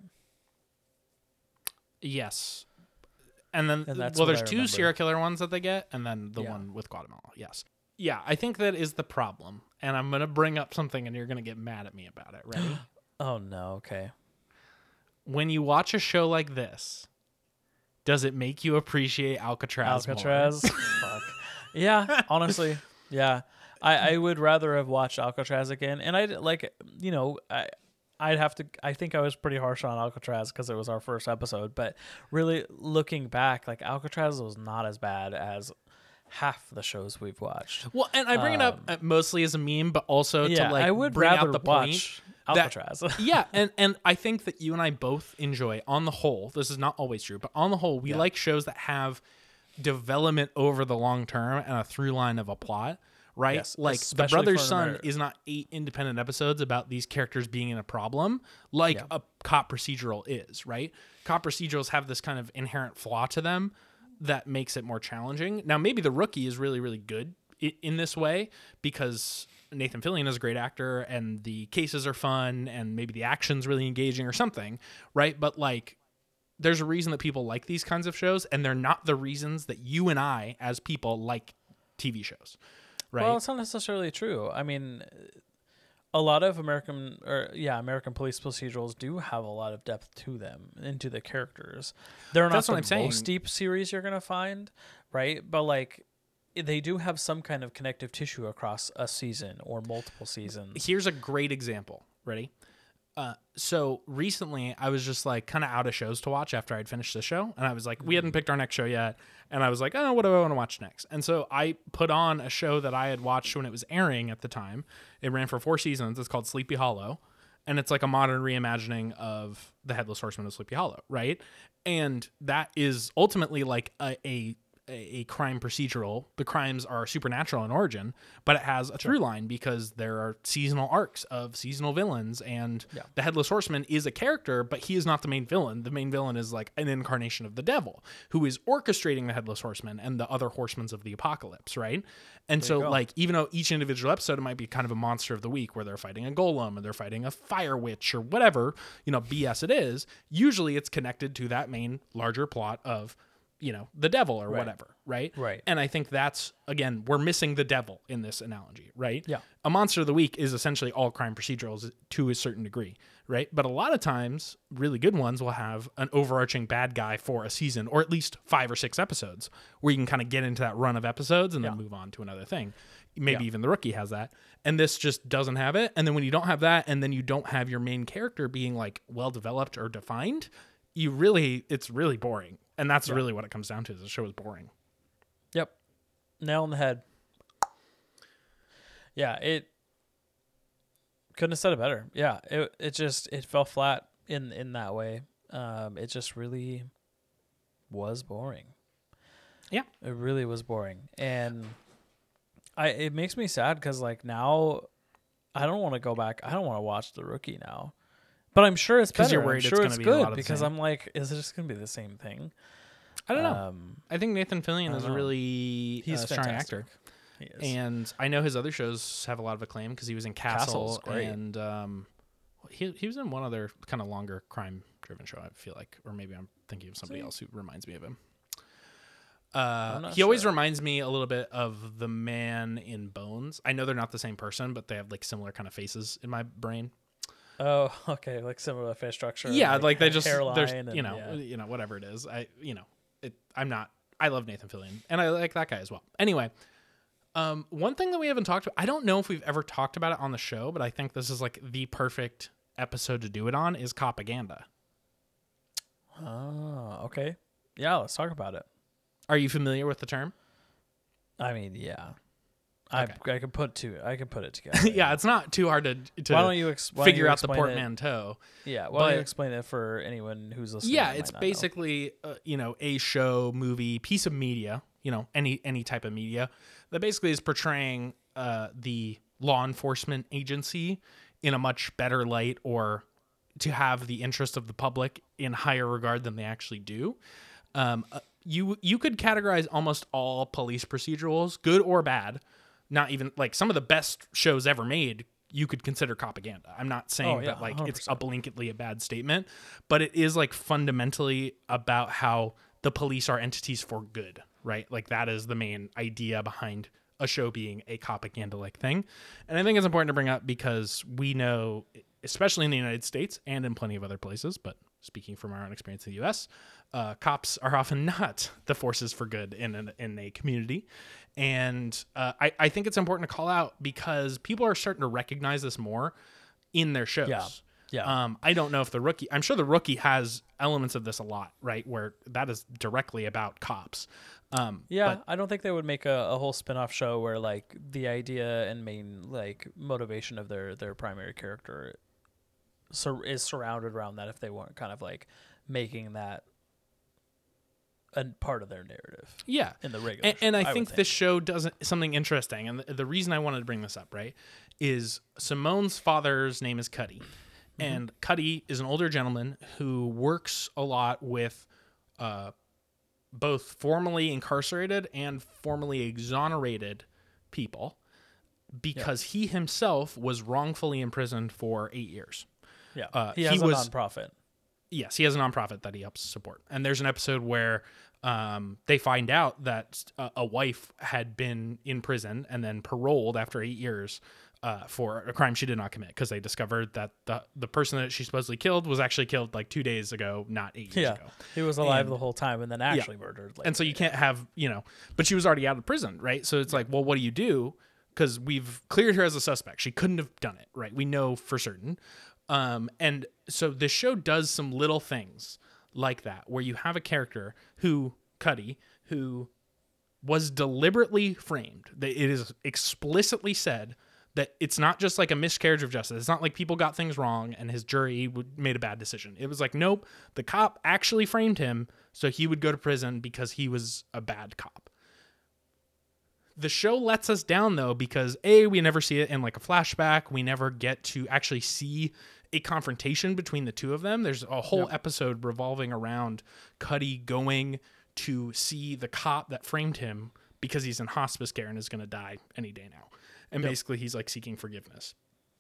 Speaker 1: Yes. And then,
Speaker 2: And that's
Speaker 1: well,
Speaker 2: what
Speaker 1: there's
Speaker 2: I
Speaker 1: two
Speaker 2: remember.
Speaker 1: serial killer ones that they get, and then the
Speaker 2: Yeah.
Speaker 1: one with Guatemala. Yes. Yeah, I think that is the problem. And I'm going to bring up something, and you're going to get mad at me about it. Ready?
Speaker 2: Oh no, okay.
Speaker 1: When you watch a show like this, does it make you appreciate Alcatraz, more?
Speaker 2: Alcatraz. Fuck. Yeah, honestly, yeah. I, I would rather have watched Alcatraz again, and I like you know I I'd have to. I think I was pretty harsh on Alcatraz because it was our first episode, but really looking back, like Alcatraz was not as bad as half the shows we've watched.
Speaker 1: Well, and I bring it up
Speaker 2: Um,
Speaker 1: uh, mostly as a meme, but also
Speaker 2: yeah,
Speaker 1: to like
Speaker 2: I would
Speaker 1: bring
Speaker 2: rather
Speaker 1: out the point
Speaker 2: watch
Speaker 1: that-
Speaker 2: Alcatraz.
Speaker 1: yeah, and and I think that you and I both enjoy, on the whole, this is not always true, but on the whole, we
Speaker 2: Yeah.
Speaker 1: like shows that have development over the long term and a through line of a plot, right?
Speaker 2: Yes,
Speaker 1: like The
Speaker 2: especially
Speaker 1: Brother's
Speaker 2: for an
Speaker 1: Son
Speaker 2: Amer-
Speaker 1: is not eight independent episodes about these characters being in a problem like
Speaker 2: Yeah.
Speaker 1: a cop procedural is, right? Cop procedurals have this kind of inherent flaw to them that makes it more challenging. Now, maybe The Rookie is really, really good i- in this way because Nathan Fillion is a great actor and the cases are fun and maybe the action's really engaging or something, right? But like, there's a reason that people like these kinds of shows, and they're not the reasons that you and I, as people, like T V shows, right?
Speaker 2: Well, it's not necessarily true. I mean, a lot of American or yeah, American police procedurals do have a lot of depth to them, into the characters. They're not
Speaker 1: That's what
Speaker 2: the
Speaker 1: I'm saying.
Speaker 2: most deep series you're gonna find, right? But like, they do have some kind of connective tissue across a season or multiple seasons.
Speaker 1: Here's a great example. Ready? Uh, so recently, I was just like kind of out of shows to watch after I'd finished the show, and I was like, we hadn't picked our next show yet, and I was like, oh, what do I want to watch next? And so I put on a show that I had watched when it was airing at the time. It ran for four seasons. It's called Sleepy Hollow, and it's like a modern reimagining of The Headless Horseman of Sleepy Hollow, right? And that is ultimately like a, a a crime procedural. The crimes are supernatural in origin, but it has a through line because there are seasonal arcs of seasonal villains, and
Speaker 2: Yeah.
Speaker 1: the Headless Horseman is a character, but he is not the main villain. The main villain is like an incarnation of the devil who is orchestrating the Headless Horseman and the other horsemen of the apocalypse, right? And
Speaker 2: There you
Speaker 1: so
Speaker 2: go.
Speaker 1: like, even though each individual episode might be kind of a monster of the week where they're fighting a golem or they're fighting a fire witch or whatever, you know, B S it is, usually it's connected to that main larger plot of, you know, the devil or
Speaker 2: Right.
Speaker 1: whatever, right?
Speaker 2: Right.
Speaker 1: And I think that's, again, we're missing the devil in this analogy, right?
Speaker 2: Yeah.
Speaker 1: A monster of the week is essentially all crime procedurals to a certain degree, right? But a lot of times, really good ones will have an overarching bad guy for a season, or at least five or six episodes, where you can kind of get into that run of episodes and then
Speaker 2: Yeah.
Speaker 1: move on to another thing. Maybe
Speaker 2: Yeah.
Speaker 1: even The Rookie has that. And this just doesn't have it. And then when you don't have that, and then you don't have your main character being like well developed or defined, you really, it's really boring. And that's
Speaker 2: Yeah.
Speaker 1: really what it comes down to, is the show is boring.
Speaker 2: Yep. Nail on the head. Yeah, it couldn't have said it better. Yeah, it it just it fell flat in in that way. Um, it just really was boring.
Speaker 1: Yeah.
Speaker 2: It really was boring. And I it makes me sad cuz like now I don't want to go back. I don't want to watch The Rookie now. But I'm sure it's
Speaker 1: 'Cause
Speaker 2: better.
Speaker 1: you're
Speaker 2: I'm
Speaker 1: worried it's
Speaker 2: sure
Speaker 1: gonna
Speaker 2: it's
Speaker 1: be a
Speaker 2: good
Speaker 1: lot of the
Speaker 2: because
Speaker 1: same.
Speaker 2: I'm like, is it just going to be the same thing?
Speaker 1: I don't know.
Speaker 2: Um,
Speaker 1: I think Nathan Fillion
Speaker 2: I
Speaker 1: is a
Speaker 2: don't know.
Speaker 1: really
Speaker 2: he's
Speaker 1: uh, strong
Speaker 2: fantastic.
Speaker 1: actor.
Speaker 2: He is.
Speaker 1: And I know his other shows have a lot of acclaim because he was in Castle
Speaker 2: Castle's great.
Speaker 1: and um, he he was in one other kind of longer crime driven show, I feel like, or maybe I'm thinking of somebody
Speaker 2: he?
Speaker 1: else who reminds me of him. Uh,
Speaker 2: not
Speaker 1: he always
Speaker 2: sure.
Speaker 1: reminds me a little bit of the man in Bones. I know they're not the same person, but they have like similar kind of faces in my brain.
Speaker 2: Oh, okay, like similar face structure.
Speaker 1: Yeah, like, they
Speaker 2: ha-
Speaker 1: just
Speaker 2: hairline
Speaker 1: there's
Speaker 2: and,
Speaker 1: you know
Speaker 2: yeah.
Speaker 1: you know whatever it is. I you know it. I'm not. I love Nathan Fillion, and I like that guy as well. Anyway, um, one thing that we haven't talked about. I don't know if we've ever talked about it on the show, but I think this is like the perfect episode to do it on. Is Copaganda.
Speaker 2: Oh, okay. Yeah, let's talk about it.
Speaker 1: Are you familiar with the term?
Speaker 2: I mean, yeah, I
Speaker 1: Okay.
Speaker 2: I can put two. I can put it together.
Speaker 1: Yeah, it's not too hard to to
Speaker 2: why don't you ex- why don't
Speaker 1: figure
Speaker 2: you
Speaker 1: out the
Speaker 2: explain it-
Speaker 1: portmanteau.
Speaker 2: Yeah, why don't you
Speaker 1: but-
Speaker 2: explain it for anyone who's listening?
Speaker 1: Yeah,
Speaker 2: that
Speaker 1: it's
Speaker 2: might not know?
Speaker 1: basically uh, you know a show, movie, piece of media, you know any any type of media that basically is portraying uh, the law enforcement agency in a much better light, or to have the interest of the public in higher regard than they actually do. Um, uh, you you could categorize almost all police procedurals, good or bad. Not even like some of the best shows ever made, you could consider Copaganda. I'm not saying
Speaker 2: Oh, yeah,
Speaker 1: that like
Speaker 2: one hundred
Speaker 1: it's a
Speaker 2: percent.
Speaker 1: blanketly a bad statement, but it is like fundamentally about how the police are entities for good, right? Like that is the main idea behind a show being a Copaganda like thing. And I think it's important to bring up because we know, especially in the United States and in plenty of other places, but speaking from our own experience in the U S, uh, cops are often not the forces for good in an, in a community. And uh, I, I think it's important to call out because people are starting to recognize this more in their shows.
Speaker 2: Yeah. Yeah.
Speaker 1: Um, I don't know if the Rookie, I'm sure the Rookie has elements of this a lot, right? Where that is directly about cops. Um,
Speaker 2: Yeah,
Speaker 1: but
Speaker 2: I don't think they would make a, a whole spin-off show where like the idea and main like motivation of their their primary character sur- is surrounded around that if they weren't kind of like making that a part of their narrative.
Speaker 1: yeah.
Speaker 2: In the regular
Speaker 1: And, and I,
Speaker 2: show, I would
Speaker 1: think
Speaker 2: think.
Speaker 1: this show does something interesting. And the, the reason I wanted to bring this up, right, is Simone's father's name is Cuddy.
Speaker 2: Mm-hmm.
Speaker 1: And Cuddy is an older gentleman who works a lot with uh, both formerly incarcerated and formerly exonerated people because he himself was wrongfully imprisoned for eight years.
Speaker 2: Yeah,
Speaker 1: uh,
Speaker 2: he
Speaker 1: he
Speaker 2: has a
Speaker 1: was-
Speaker 2: nonprofit.
Speaker 1: Yes, he has a nonprofit that he helps support. And there's an episode where um, they find out that a, a wife had been in prison and then paroled after eight years uh, for a crime she did not commit because they discovered that the the person that she supposedly killed was actually killed like two days ago, not eight years
Speaker 2: Yeah,
Speaker 1: ago.
Speaker 2: he was alive
Speaker 1: And-
Speaker 2: the whole time and then actually murdered. Later.
Speaker 1: And so you can't have, you know, but she was already out of prison, right? So it's like, well, what do you do? Because we've cleared her as a suspect. She couldn't have done it, right? We know for certain. Um, and so this show does some little things like that, where you have a character who, Cuddy, who was deliberately framed. That it is explicitly said that it's not just like a miscarriage of justice. It's not like people got things wrong and his jury would, made a bad decision. It was like, nope, the cop actually framed him so he would go to prison because he was a bad cop. The show lets us down, though, because A, we never see it in like a flashback. We never get to actually see a confrontation between the two of them. There's a whole
Speaker 2: Yep.
Speaker 1: episode revolving around Cuddy going to see the cop that framed him because he's in hospice care and is going to die any day now. And
Speaker 2: Yep.
Speaker 1: basically he's like seeking forgiveness.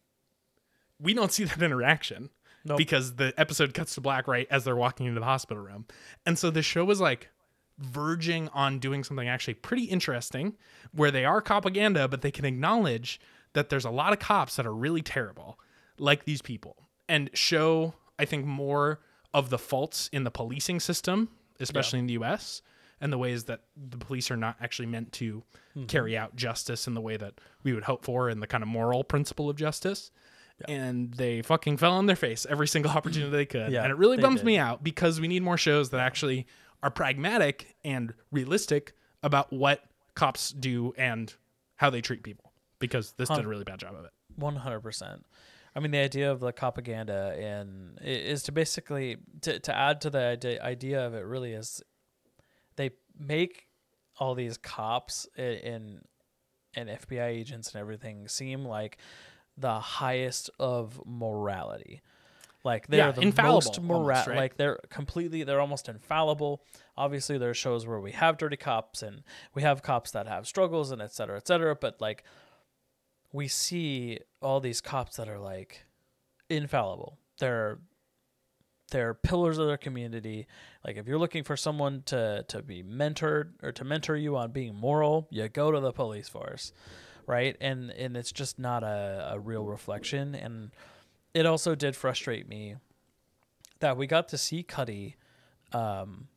Speaker 1: We don't see that interaction
Speaker 2: Nope.
Speaker 1: because the episode cuts to black right as they're walking into the hospital room. And so the show was like verging on doing something actually pretty interesting where they are propaganda, but they can acknowledge that there's a lot of cops that are really terrible, like these people, and show, I think, more of the faults in the policing system, especially in the U S, and the ways that the police are not actually meant to carry out justice in the way that we would hope for and the kind of moral principle of justice. And they fucking fell on their face every single opportunity they could.
Speaker 2: Yeah,
Speaker 1: and it really
Speaker 2: they
Speaker 1: bums
Speaker 2: did.
Speaker 1: me out because we need more shows that actually are pragmatic and realistic about what cops do and how they treat people, because this did a really bad job of it.
Speaker 2: One hundred percent. I mean, the idea of the propaganda and i- is to basically to, to add to the ide- idea of it really is they make all these cops i- in and F B I agents and everything seem like the highest of morality. Like they're
Speaker 1: Yeah,
Speaker 2: the
Speaker 1: infallible
Speaker 2: most moral.
Speaker 1: almost, right?
Speaker 2: Like they're completely, they're almost infallible. Obviously, there are shows where we have dirty cops and we have cops that have struggles and et cetera, et cetera. But like, we see all these cops that are like infallible. They're they're pillars of their community. Like if you're looking for someone to to be mentored or to mentor you on being moral, you go to the police force, right? And and it's just not a, a real reflection. And it also did frustrate me that we got to see Cuddy um,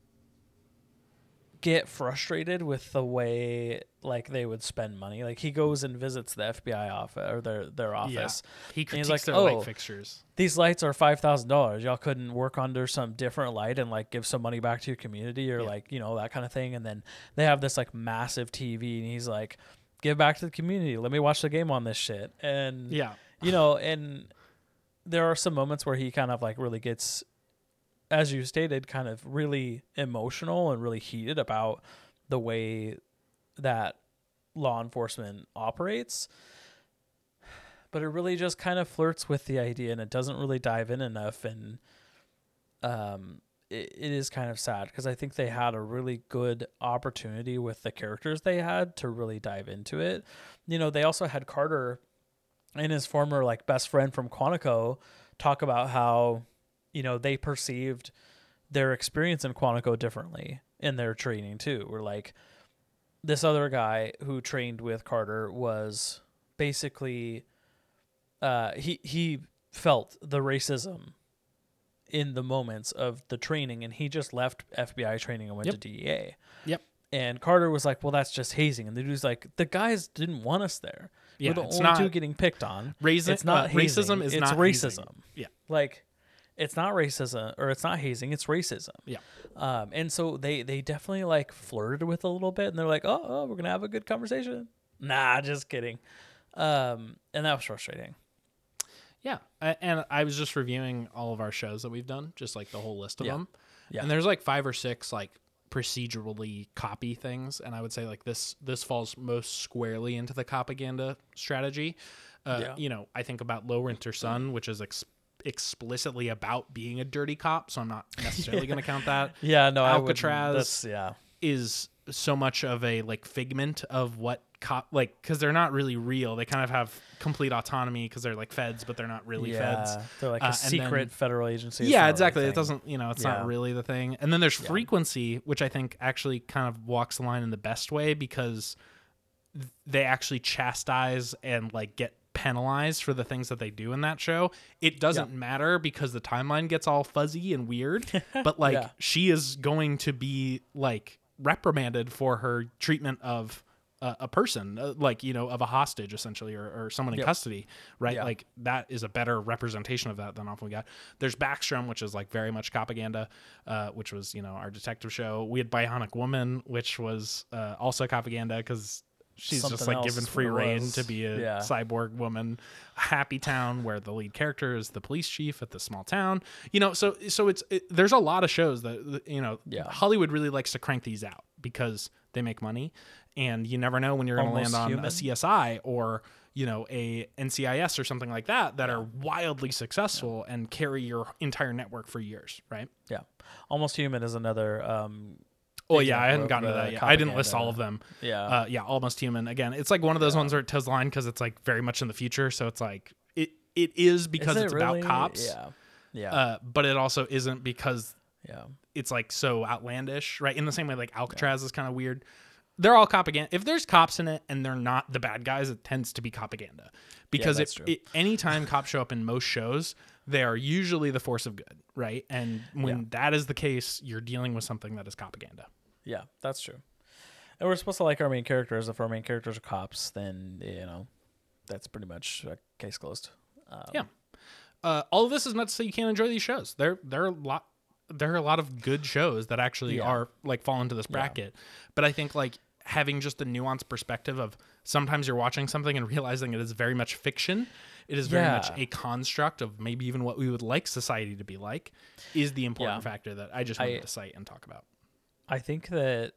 Speaker 2: get frustrated with the way like they would spend money. Like he goes and visits the F B I office or their their office.
Speaker 1: He
Speaker 2: And he's
Speaker 1: critiques
Speaker 2: like,
Speaker 1: their
Speaker 2: "Oh,
Speaker 1: light fixtures.
Speaker 2: these lights are five thousand dollars. Y'all couldn't work under some different light and like give some money back to your community or
Speaker 1: Yeah.
Speaker 2: like, you know, that kind of thing." And then they have this like massive T V and he's like, "Give back to the community. Let me watch the game on this shit." And
Speaker 1: Yeah.
Speaker 2: you know, and there are some moments where he kind of like really gets, as you stated, kind of really emotional and really heated about the way that law enforcement operates. But it really just kind of flirts with the idea and it doesn't really dive in enough. And um, it, it is kind of sad because I think they had a really good opportunity with the characters they had to really dive into it. You know, they also had Carter and his former like best friend from Quantico talk about how, you know, they perceived their experience in Quantico differently in their training too. Where like this other guy who trained with Carter was basically uh, he he felt the racism in the moments of the training, and he just left F B I training and went
Speaker 1: Yep.
Speaker 2: to D E A.
Speaker 1: Yep.
Speaker 2: And Carter was like, well, that's just hazing. And the dude's like, the guys didn't want us there.
Speaker 1: Yeah,
Speaker 2: We're the
Speaker 1: it's
Speaker 2: only
Speaker 1: not-
Speaker 2: two getting picked on.
Speaker 1: Raising,
Speaker 2: It's not
Speaker 1: uh,
Speaker 2: hazing.
Speaker 1: racism is
Speaker 2: it's
Speaker 1: not
Speaker 2: racism.
Speaker 1: hazing. Yeah.
Speaker 2: Like, it's not racism, or it's not hazing. It's racism.
Speaker 1: Yeah.
Speaker 2: Um, and so they they definitely like flirted with it a little bit, and they're like, oh, oh, we're gonna have a good conversation. Nah, just kidding. Um, and that was frustrating.
Speaker 1: Yeah. I, and I was just reviewing all of our shows that we've done, just like the whole list of
Speaker 2: Yeah.
Speaker 1: them.
Speaker 2: Yeah.
Speaker 1: And there's like five or six like procedurally copy things, and I would say like this this falls most squarely into the propaganda strategy. Uh,
Speaker 2: Yeah.
Speaker 1: You know, I think about Low Winter Sun, which is ex- explicitly about being a dirty cop, so I'm not necessarily going to count that.
Speaker 2: Yeah, no, I wouldn't.
Speaker 1: Alcatraz
Speaker 2: That's, yeah.
Speaker 1: is so much of a like figment of what cop like because they're not really real. They kind of have complete autonomy because they're like feds, but they're not really
Speaker 2: yeah,
Speaker 1: feds.
Speaker 2: they're like
Speaker 1: Uh,
Speaker 2: a
Speaker 1: and
Speaker 2: secret
Speaker 1: then-
Speaker 2: federal agency. It's
Speaker 1: Yeah,
Speaker 2: not really a
Speaker 1: exactly. It
Speaker 2: thing.
Speaker 1: doesn't, you know, it's
Speaker 2: Yeah.
Speaker 1: not really the thing. And then there's frequency, which I think actually kind of walks the line in the best way because th- they actually chastise and like get penalized for the things that they do in that show. It doesn't
Speaker 2: Yeah.
Speaker 1: matter because the timeline gets all fuzzy and weird, but like
Speaker 2: Yeah.
Speaker 1: she is going to be like reprimanded for her treatment of a, a person, uh, like, you know, of a hostage essentially, or, or someone in
Speaker 2: Yep.
Speaker 1: custody, right?
Speaker 2: Yeah.
Speaker 1: Like that is a better representation of that than often we got. There's Backstrom, which is like very much propaganda, uh, which was, you know, our detective show. We had Bionic Woman, which was uh, also propaganda because she's just
Speaker 2: Something
Speaker 1: like
Speaker 2: else
Speaker 1: given
Speaker 2: is
Speaker 1: free
Speaker 2: what it
Speaker 1: reign
Speaker 2: was.
Speaker 1: to be a
Speaker 2: Yeah.
Speaker 1: cyborg woman. Happy Town, where the lead character is the police chief at the small town. You know, so so it's it, there's a lot of shows that that, you know
Speaker 2: Yeah.
Speaker 1: Hollywood really likes to crank these out because they make money, and you never know when you're going to land
Speaker 2: Almost
Speaker 1: on
Speaker 2: Human.
Speaker 1: a C S I or you know a N C I S or something like that that are wildly successful and carry your entire network for years, right?
Speaker 2: Yeah, Almost Human is another. Um,
Speaker 1: Oh yeah, I
Speaker 2: example
Speaker 1: hadn't
Speaker 2: of
Speaker 1: gotten to
Speaker 2: the
Speaker 1: that yet. I didn't list all of
Speaker 2: propaganda.
Speaker 1: them.
Speaker 2: Yeah,
Speaker 1: Uh, yeah, Almost Human. Again, it's like one of those ones where it toes the line because it's like very much in the future. So it's like it it is because
Speaker 2: Is it
Speaker 1: it's
Speaker 2: really?
Speaker 1: about cops.
Speaker 2: Yeah, yeah,
Speaker 1: Uh, but it also isn't because
Speaker 2: yeah.
Speaker 1: it's like so outlandish, right? In the same way, like Alcatraz is kind of weird. They're all propaganda. If there's cops in it and they're not the bad guys, it tends to be propaganda. Because
Speaker 2: that's
Speaker 1: it,
Speaker 2: true.
Speaker 1: it, anytime cops show up in most shows, they are usually the force of good, right? And when
Speaker 2: Yeah.
Speaker 1: that is the case, you're dealing with something that is propaganda.
Speaker 2: Yeah, that's true. And we're supposed to like our main characters. If our main characters are cops, then you know, that's pretty much a case closed. Um,
Speaker 1: Yeah. Uh, all of this is not to say you can't enjoy these shows. There, there are a lot. There are a lot of good shows that actually
Speaker 2: Yeah.
Speaker 1: are like fall into this bracket. But I think like having just a nuanced perspective of sometimes you're watching something and realizing it is very much fiction. It is very much
Speaker 2: Yeah.
Speaker 1: a construct of maybe even what we would like society to be like is the important
Speaker 2: Yeah.
Speaker 1: factor that I just wanted
Speaker 2: I-
Speaker 1: to cite and talk about.
Speaker 2: I think that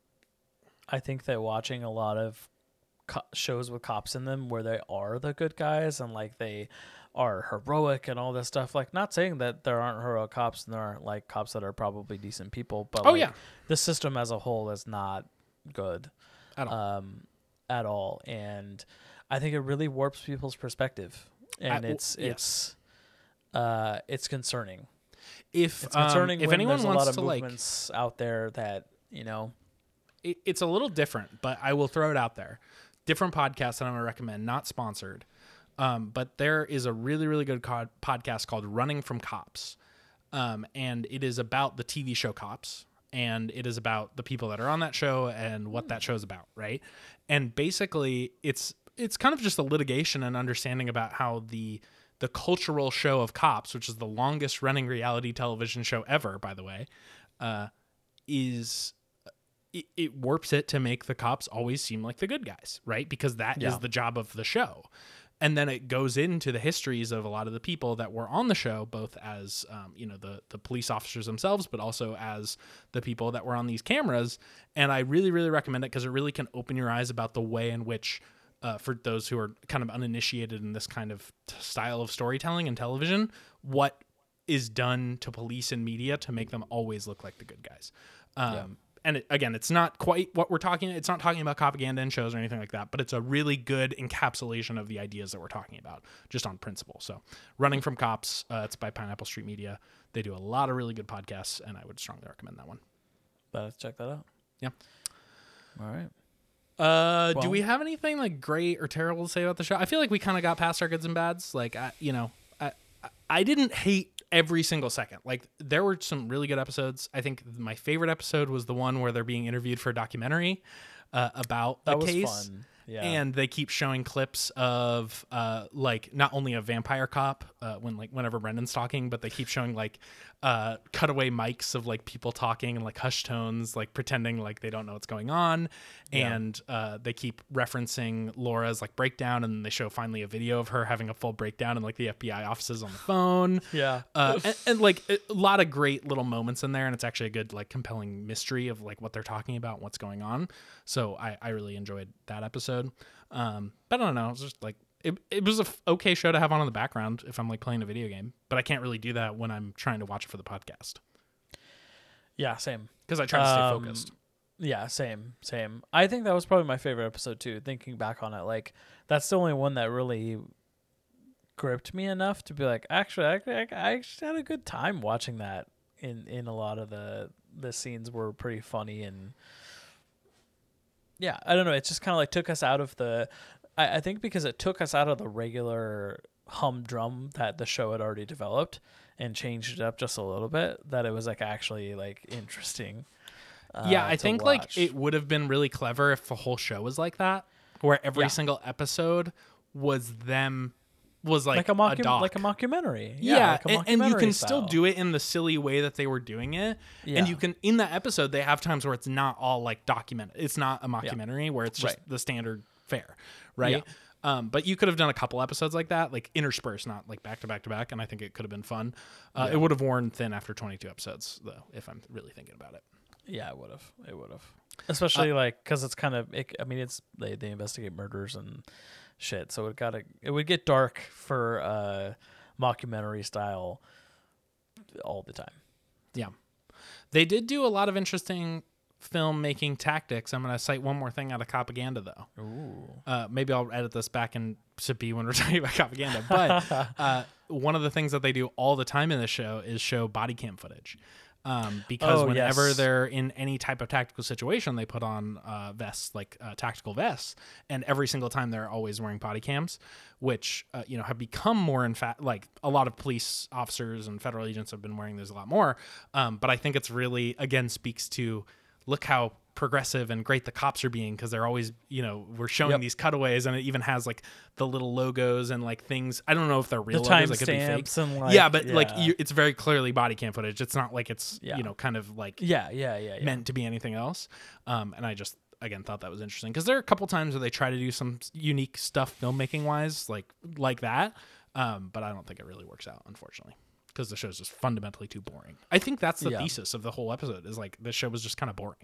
Speaker 2: I think that watching a lot of co- shows with cops in them where they are the good guys and like they are heroic and all this stuff, like not saying that there aren't heroic cops and there aren't like cops that are probably decent people, but
Speaker 1: Oh,
Speaker 2: like,
Speaker 1: yeah.
Speaker 2: the system as a whole is not good
Speaker 1: At all.
Speaker 2: um at all, and I think it really warps people's perspective, and
Speaker 1: I- w-
Speaker 2: it's
Speaker 1: yes.
Speaker 2: it's uh it's concerning.
Speaker 1: If
Speaker 2: It's
Speaker 1: um,
Speaker 2: concerning
Speaker 1: if
Speaker 2: when
Speaker 1: anyone
Speaker 2: there's a
Speaker 1: wants
Speaker 2: lot of
Speaker 1: to like
Speaker 2: movements out there that you know.
Speaker 1: it, it's a little different, but I will throw it out there. Different podcasts that I'm going to recommend, not sponsored. Um, but there is a really, really good co- podcast called Running from Cops. Um, and it is about the T V show Cops. And it is about the people that are on that show and what that show's about, right? And basically, it's it's kind of just a litigation and understanding about how the the cultural show of Cops, which is the longest running reality television show ever, by the way, uh, is it, it warps it to make the cops always seem like the good guys, right? Because that is
Speaker 2: Yeah.
Speaker 1: the job of the show. And then it goes into the histories of a lot of the people that were on the show, both as, um, you know, the, the police officers themselves, but also as the people that were on these cameras. And I really, really recommend it because it really can open your eyes about the way in which, uh, for those who are kind of uninitiated in this kind of t- style of storytelling and television, what is done to police and media to make them always look like the good guys. Um,
Speaker 2: Yeah.
Speaker 1: And it, again, it's not quite what we're talking. It's not talking about propaganda in shows or anything like that, but it's a really good encapsulation of the ideas that we're talking about, just on principle. So, Running from Cops, uh, it's by Pineapple Street Media. They do a lot of really good podcasts, and I would strongly recommend that one.
Speaker 2: Let's check that out.
Speaker 1: Yeah.
Speaker 2: All right.
Speaker 1: Uh,
Speaker 2: Well-
Speaker 1: do we have anything like great or terrible to say about the show? I feel like we kind of got past our goods and bads. Like, I, you know, I, I- I didn't hate every single second. Like there were some really good episodes. I think my favorite episode was the one where they're being interviewed for a documentary uh, about
Speaker 2: That
Speaker 1: a
Speaker 2: was
Speaker 1: case.
Speaker 2: fun. Yeah.
Speaker 1: And they keep showing clips of uh, like not only a vampire cop uh, when like whenever Brendan's talking, but they keep showing like uh, cutaway mics of like people talking and like hushed tones, like pretending like they don't know what's going on.
Speaker 2: Yeah.
Speaker 1: And uh, they keep referencing Laura's like breakdown, and they show finally a video of her having a full breakdown in like the F B I offices on the phone.
Speaker 2: Yeah.
Speaker 1: Uh, and, and like a lot of great little moments in there, and it's actually a good like compelling mystery of like what they're talking about, and what's going on. So I, I really enjoyed that episode. Um, but I don't know, it was just like it, it was a f- okay show to have on in the background if I'm like playing a video game, but I can't really do that when I'm trying to watch it for the podcast
Speaker 2: Yeah, same.
Speaker 1: because I try to stay
Speaker 2: Um,
Speaker 1: focused.
Speaker 2: Yeah, same, same. I think that was probably my favorite episode too. Thinking back on it, like that's the only one that really gripped me enough to be like, actually, I, I, I actually had a good time watching that. In in a lot of the the scenes were pretty funny, and yeah, I don't know. It just kind of like took us out of the. I, I think because it took us out of the regular humdrum that the show had already developed and changed it up just a little bit. That it was like actually like interesting. Uh,
Speaker 1: Yeah, I
Speaker 2: to
Speaker 1: think
Speaker 2: watch.
Speaker 1: like it would have been really clever if the whole show was like that, where every
Speaker 2: Yeah.
Speaker 1: single episode was them was like,
Speaker 2: like a mock
Speaker 1: doc.
Speaker 2: like a mockumentary.
Speaker 1: Yeah,
Speaker 2: like a
Speaker 1: and, and you
Speaker 2: mockumentary
Speaker 1: can
Speaker 2: style.
Speaker 1: still do it in the silly way that they were doing it.
Speaker 2: Yeah.
Speaker 1: And you can in that episode they have times where it's not all like documented. It's not a mockumentary where it's just
Speaker 2: Right.
Speaker 1: the standard fare, right? Um, but you could have done a couple episodes like that, like interspersed, not like back to back to back, and I think it could have been fun. Uh,
Speaker 2: Yeah.
Speaker 1: It would have worn thin after twenty-two episodes, though, if I'm really thinking about it.
Speaker 2: Yeah, it would have. It would have. Especially like because it's kind of. It, I mean, it's they they investigate murders and shit, so it got to it would get dark for uh, mockumentary style all the time.
Speaker 1: Yeah. They did do a lot of interesting filmmaking tactics. I'm going to cite one more thing out of Propaganda, though.
Speaker 2: Ooh.
Speaker 1: Uh, maybe I'll edit this back in to be when we're talking about Propaganda. But uh, one of the things that they do all the time in the show is show body cam footage. Um, because
Speaker 2: Oh,
Speaker 1: whenever
Speaker 2: yes.
Speaker 1: they're in any type of tactical situation, they put on uh, vests, like uh, tactical vests, and every single time they're always wearing body cams, which uh, you know have become more in fact like a lot of police officers and federal agents have been wearing those a lot more. Um, but I think it's really again speaks to look how progressive and great the cops are being because they're always, you know, we're showing
Speaker 2: Yep.
Speaker 1: these cutaways and it even has like the little logos and like things. I don't know if they're real
Speaker 2: The
Speaker 1: logos, like could be fake.
Speaker 2: timestamps and like
Speaker 1: yeah, but like
Speaker 2: yeah.
Speaker 1: you, it's very clearly body cam footage. It's not like it's
Speaker 2: Yeah.
Speaker 1: you know kind of like
Speaker 2: yeah, yeah, yeah, yeah.
Speaker 1: meant to be anything else. Um, and I just again thought that was interesting because there are a couple times where they try to do some unique stuff filmmaking wise, like like that. Um, but I don't think it really works out, unfortunately, because the show's just fundamentally too boring. I think that's the
Speaker 2: Yeah.
Speaker 1: thesis of the whole episode is like the show was just kind of boring.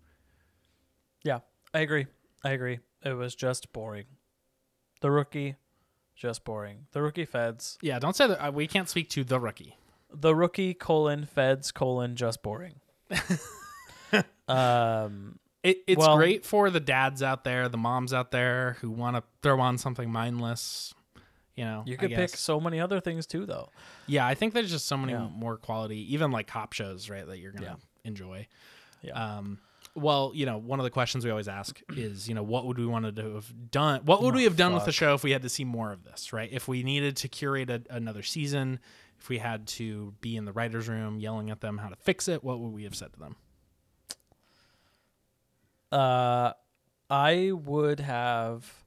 Speaker 2: Yeah, I agree. I agree. It was just boring. The Rookie, just boring. The Rookie Feds.
Speaker 1: Yeah, don't say that. Uh, we can't speak to The Rookie.
Speaker 2: The Rookie colon Feds colon just boring. um,
Speaker 1: It, it's
Speaker 2: Well-
Speaker 1: great for the dads out there, the moms out there who want to throw on something mindless. You know,
Speaker 2: you
Speaker 1: I
Speaker 2: could pick
Speaker 1: guess.
Speaker 2: so many other things too, though.
Speaker 1: Yeah, I think there's just so many
Speaker 2: Yeah.
Speaker 1: more quality, even like cop shows, right, that you're gonna
Speaker 2: Yeah.
Speaker 1: enjoy.
Speaker 2: Yeah.
Speaker 1: Um, well, you know, one of the questions we always ask is, you know, what would we want to have done? What would
Speaker 2: Oh,
Speaker 1: we have done with the
Speaker 2: fuck.
Speaker 1: show if we had to see more of this, right? If we needed to curate a, another season, if we had to be in the writer's room yelling at them how to fix it, what would we have said to them?
Speaker 2: Uh, I would have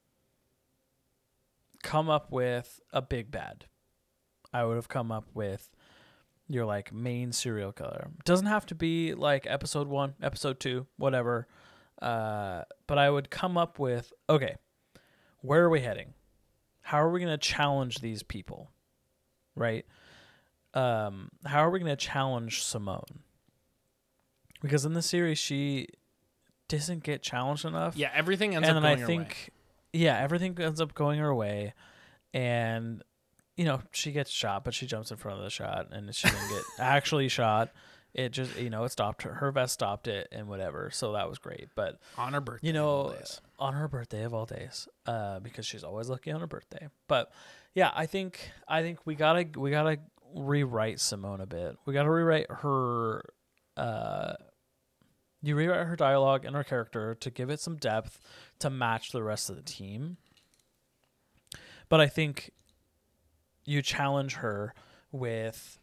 Speaker 2: come up with a big bad. I would have come up with your like main serial killer. Doesn't have to be like episode one, episode two, whatever. Uh, but I would come up with, okay, where are we heading? How are we going to challenge these people? Right? Um, how are we going to challenge Simone? Because in the series, she doesn't get challenged enough.
Speaker 1: Yeah, everything ends
Speaker 2: and
Speaker 1: up
Speaker 2: then
Speaker 1: going
Speaker 2: I
Speaker 1: her
Speaker 2: think,
Speaker 1: way.
Speaker 2: yeah, everything ends up going her way. And, you know, she gets shot, but she jumps in front of the shot and she didn't get actually shot. It just, you know, it stopped her. Her vest stopped it and whatever. So that was great. But,
Speaker 1: On her birthday.
Speaker 2: you
Speaker 1: of all
Speaker 2: know,
Speaker 1: days.
Speaker 2: on her birthday of all days, uh, because she's always lucky on her birthday. But yeah, I think, I think we gotta, we gotta rewrite Simone a bit. We gotta rewrite her, uh, you rewrite her dialogue and her character to give it some depth to match the rest of the team. But I think you challenge her with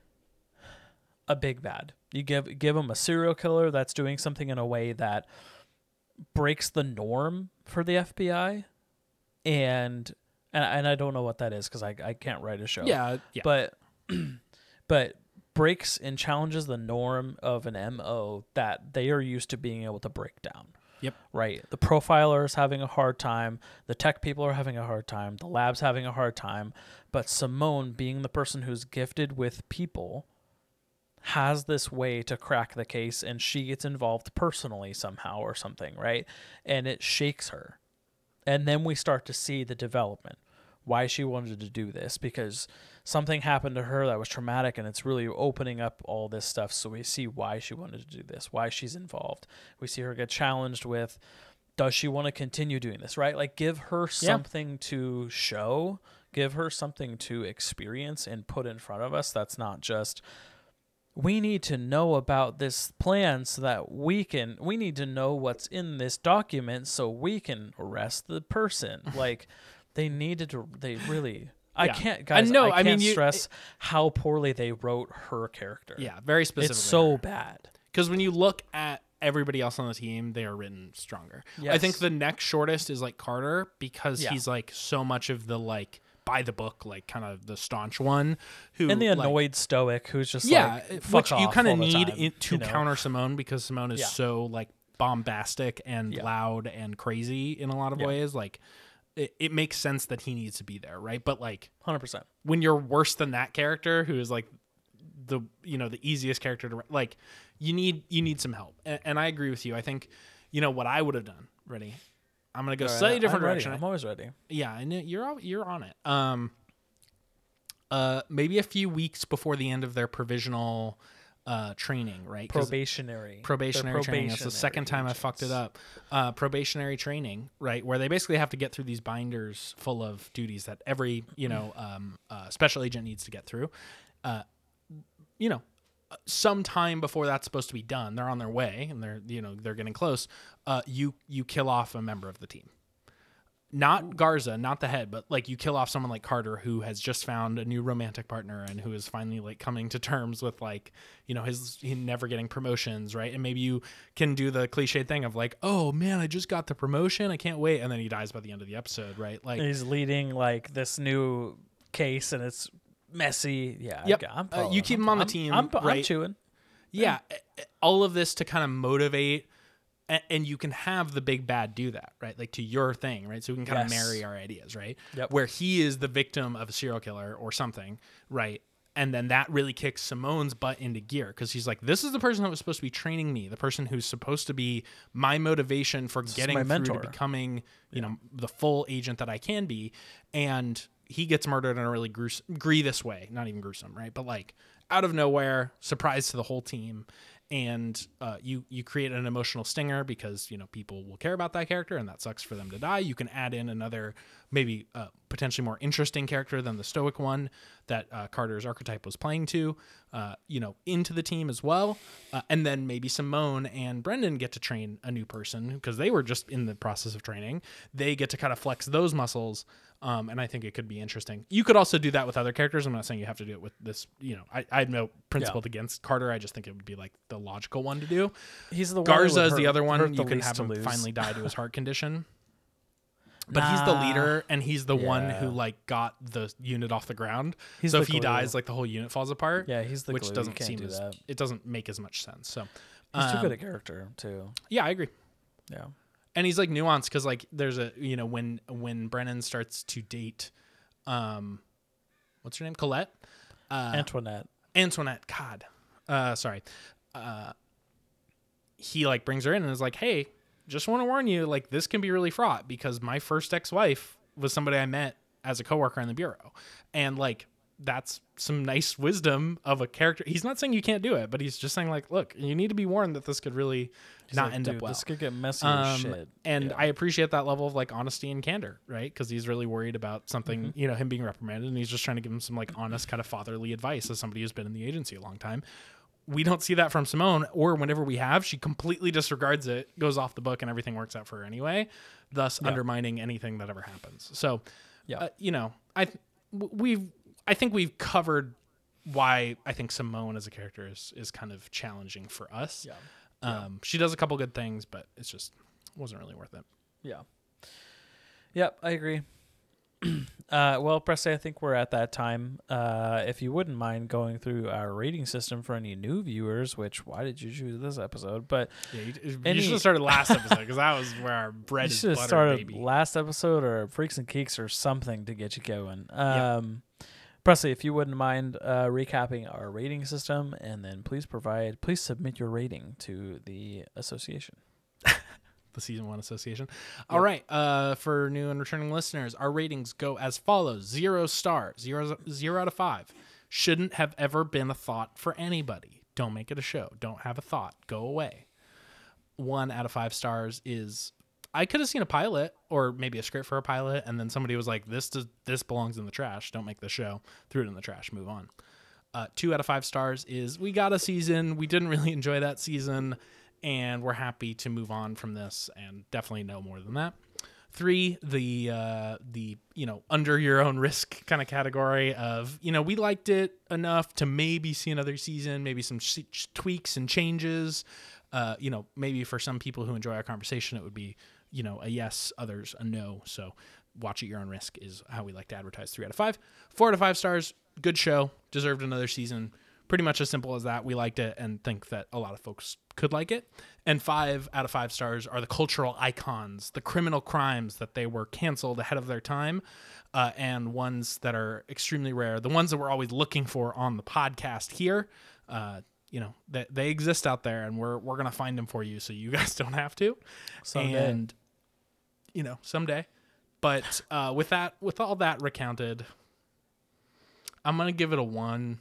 Speaker 2: a big bad. You give give them a serial killer that's doing something in a way that breaks the norm for the F B I, and and, and I don't know what that is because I I can't write a show.
Speaker 1: Yeah, yeah.
Speaker 2: But but breaks and challenges the norm of an M O that they are used to being able to break down.
Speaker 1: Yep.
Speaker 2: Right. The profiler is having a hard time. The tech people are having a hard time. The lab's having a hard time. But Simone, being the person who's gifted with people, has this way to crack the case, and she gets involved personally somehow or something, right? And it shakes her. And then we start to see the development, why she wanted to do this, because something happened to her that was traumatic, and it's really opening up all this stuff. So we see why she wanted to do this, why she's involved. We see her get challenged with, does she want to continue doing this, right? Like, give her
Speaker 1: Yeah.
Speaker 2: something to show, give her something to experience and put in front of us. That's not just, we need to know about this plan so that we can, we need to know what's in this document so we can arrest the person. Like, they needed to, they really, I
Speaker 1: Yeah.
Speaker 2: can't, guys,
Speaker 1: I know,
Speaker 2: I
Speaker 1: I
Speaker 2: can't
Speaker 1: mean, you-
Speaker 2: how how poorly they wrote her character.
Speaker 1: Yeah, very specifically.
Speaker 2: It's so bad.
Speaker 1: Because when you look at everybody else on the team, they are written stronger. I think
Speaker 2: Yes.
Speaker 1: the next shortest is like Carter, because
Speaker 2: Yeah.
Speaker 1: he's like so much of the like by the book, like kind of the staunch one who
Speaker 2: And the
Speaker 1: like,
Speaker 2: annoyed stoic who's just
Speaker 1: yeah,
Speaker 2: like, fuck
Speaker 1: which you
Speaker 2: off
Speaker 1: kind of
Speaker 2: all the
Speaker 1: need
Speaker 2: time,
Speaker 1: it to
Speaker 2: you know?
Speaker 1: counter Simone, because Simone is
Speaker 2: Yeah.
Speaker 1: so like bombastic and
Speaker 2: Yeah.
Speaker 1: loud and crazy in a lot of
Speaker 2: Yeah.
Speaker 1: ways. Like it, it makes sense that he needs to be there, right? But like
Speaker 2: one hundred percent.
Speaker 1: when you're worse than that character, who is like the you know the easiest character to like, you need you need some help. And, and I agree with you. I think you know what I would have done. Ready? I'm gonna go
Speaker 2: All right,
Speaker 1: slightly different
Speaker 2: I'm ready.
Speaker 1: direction.
Speaker 2: I'm always ready.
Speaker 1: Yeah, and you're all- you're on it. Um, uh, maybe a few weeks before the end of their provisional uh training, right? 'Cause
Speaker 2: Probationary.
Speaker 1: probationary
Speaker 2: They're
Speaker 1: training. That's the second time I fucked it
Speaker 2: agents.
Speaker 1: up. Uh, probationary training, right, where they basically have to get through these binders full of duties that every you know um, uh, special agent needs to get through. Uh, you know, sometime before that's supposed to be done, they're on their way and they're you know they're getting close. Uh, you you kill off a member of the team. Not Garza, not the head, but like you kill off someone like Carter, who has just found a new romantic partner and who is finally like coming to terms with like, you know, his he never getting promotions, right? And maybe you can do the cliche thing of like, oh man, I just got the promotion, I can't wait, and then he dies by the end of the episode, right? Like,
Speaker 2: He's leading like this new case, and it's messy. Yeah.
Speaker 1: Yep.
Speaker 2: I, I'm
Speaker 1: Uh,
Speaker 2: following.
Speaker 1: you keep
Speaker 2: I'm,
Speaker 1: him on the
Speaker 2: I'm-
Speaker 1: team,
Speaker 2: I'm, I'm,
Speaker 1: right?
Speaker 2: chewing.
Speaker 1: yeah, all of this to kind of motivate. And you can have the big bad do that, right? Like to your thing, right? So we can kind of
Speaker 2: Yes.
Speaker 1: marry our ideas, right?
Speaker 2: Yep.
Speaker 1: Where he is the victim of a serial killer or something, right? And then that really kicks Simone's butt into gear because he's like, this is the person that was supposed to be training me, the person who's supposed to be my motivation for getting
Speaker 2: my
Speaker 1: through
Speaker 2: mentor.
Speaker 1: to becoming, you know, the full agent that I can be. And he gets murdered in a really gruesome, grievous way. Not even gruesome, right? But like out of nowhere, surprise to the whole team. And uh, you you create an emotional stinger because you know people will care about that character, and that sucks for them to die. You can add in another, maybe uh, potentially more interesting character than the stoic one that uh, Carter's archetype was playing to, uh, you know, into the team as well. Uh, and then maybe Simone and Brendan get to train a new person because they were just in the process of training. They get to kind of flex those muscles. Um, and I think it could be interesting. You could also do that with other characters. I'm not saying you have to do it with this. You know, I, I have no principled
Speaker 2: Yeah.
Speaker 1: against Carter. I just think it would be like the logical one to do.
Speaker 2: He's the one
Speaker 1: Garza
Speaker 2: who
Speaker 1: is
Speaker 2: would
Speaker 1: the
Speaker 2: hurt-
Speaker 1: other one.
Speaker 2: hurt
Speaker 1: You
Speaker 2: the
Speaker 1: can
Speaker 2: least
Speaker 1: have
Speaker 2: to
Speaker 1: him
Speaker 2: lose.
Speaker 1: finally die to his heart condition. But he's the
Speaker 2: Nah.
Speaker 1: leader, and he's the one
Speaker 2: Yeah.
Speaker 1: who like got the unit off the ground.
Speaker 2: He's
Speaker 1: so
Speaker 2: the
Speaker 1: if he
Speaker 2: glue.
Speaker 1: dies, like the whole unit falls apart.
Speaker 2: Yeah, he's the
Speaker 1: which
Speaker 2: glue. You
Speaker 1: doesn't
Speaker 2: can't
Speaker 1: seem
Speaker 2: do
Speaker 1: as
Speaker 2: that.
Speaker 1: it doesn't make as much sense. So
Speaker 2: He's too
Speaker 1: um,
Speaker 2: good a character too.
Speaker 1: yeah, I agree.
Speaker 2: Yeah.
Speaker 1: And he's like nuanced because like there's a you know when when Brennan starts to date, um, what's her name, Colette, uh,
Speaker 2: Antoinette.
Speaker 1: Antoinette. God, uh, sorry. Uh, he like brings her in and is like, hey, just want to warn you, like this can be really fraught because my first ex-wife was somebody I met as a coworker in the bureau, and like that's some nice wisdom of a character. He's not saying you can't do it, but he's just saying like, look, you need to be warned that this could really
Speaker 2: He's
Speaker 1: not
Speaker 2: like,
Speaker 1: end
Speaker 2: Dude,
Speaker 1: up well.
Speaker 2: This could get messy
Speaker 1: Um,
Speaker 2: as shit.
Speaker 1: And
Speaker 2: Yeah.
Speaker 1: I appreciate that level of like honesty and candor, right? Because he's really worried about something,
Speaker 2: Mm-hmm.
Speaker 1: you know, him being reprimanded, and he's just trying to give him some like honest kind of fatherly advice as somebody who's been in the agency a long time. We don't see that from Simone, or whenever we have, she completely disregards it, goes off the book, and everything works out for her anyway, thus
Speaker 2: Yeah.
Speaker 1: undermining anything that ever happens. So,
Speaker 2: Yeah.
Speaker 1: uh, you know, I th- w- we've I think we've covered why I think Simone as a character is is kind of challenging for us.
Speaker 2: Yeah.
Speaker 1: Um,
Speaker 2: yeah.
Speaker 1: She does a couple good things, but it's just wasn't really worth it.
Speaker 2: Yeah. Yep, I agree. uh, well, Presley, I think we're at that time. Uh, if you wouldn't mind going through our rating system for any new viewers, which why did you choose this episode? But
Speaker 1: yeah, you, you
Speaker 2: any,
Speaker 1: should have started last episode because that was where our bread
Speaker 2: you
Speaker 1: is
Speaker 2: should have
Speaker 1: butter,
Speaker 2: started
Speaker 1: baby.
Speaker 2: last episode or Freaks and Geeks or something to get you going. Um, yep. Presley, if you wouldn't mind uh, recapping our rating system, and then please provide, please submit your rating to the association.
Speaker 1: The season one association. Yep. All right. Uh, for new and returning listeners, our ratings go as follows: zero star, zero, zero out of five. Shouldn't have ever been a thought for anybody. Don't make it a show. Don't have a thought. Go away. One out of five stars is I could have seen a pilot or maybe a script for a pilot, and then somebody was like, "This does this belongs in the trash. Don't make the show." Threw it in the trash. Move on. Uh, two out of five stars is we got a season. We didn't really enjoy that season. And we're happy to move on from this and definitely no more than that. Three, the, uh, the you know, under your own risk kind of category of, you know, we liked it enough to maybe see another season, maybe some sh- tweaks and changes. Uh, you know, maybe for some people who enjoy our conversation, it would be, you know, a yes, others a no. So watch at your own risk is how we like to advertise. Three out of five. Four out of five stars. Good show. Deserved another season. Pretty much as simple as that. We liked it and think that a lot of folks could like it. And five out of five stars are the cultural icons, the criminal crimes that they were canceled ahead of their time, uh, and ones that are extremely rare, the ones that we're always looking for on the podcast here. Uh, you know, that they, they exist out there, and we're we're gonna find them for you, so you guys don't have to.
Speaker 2: Someday.
Speaker 1: And you know, someday. But uh, with that, with all that recounted, I'm gonna give it a one.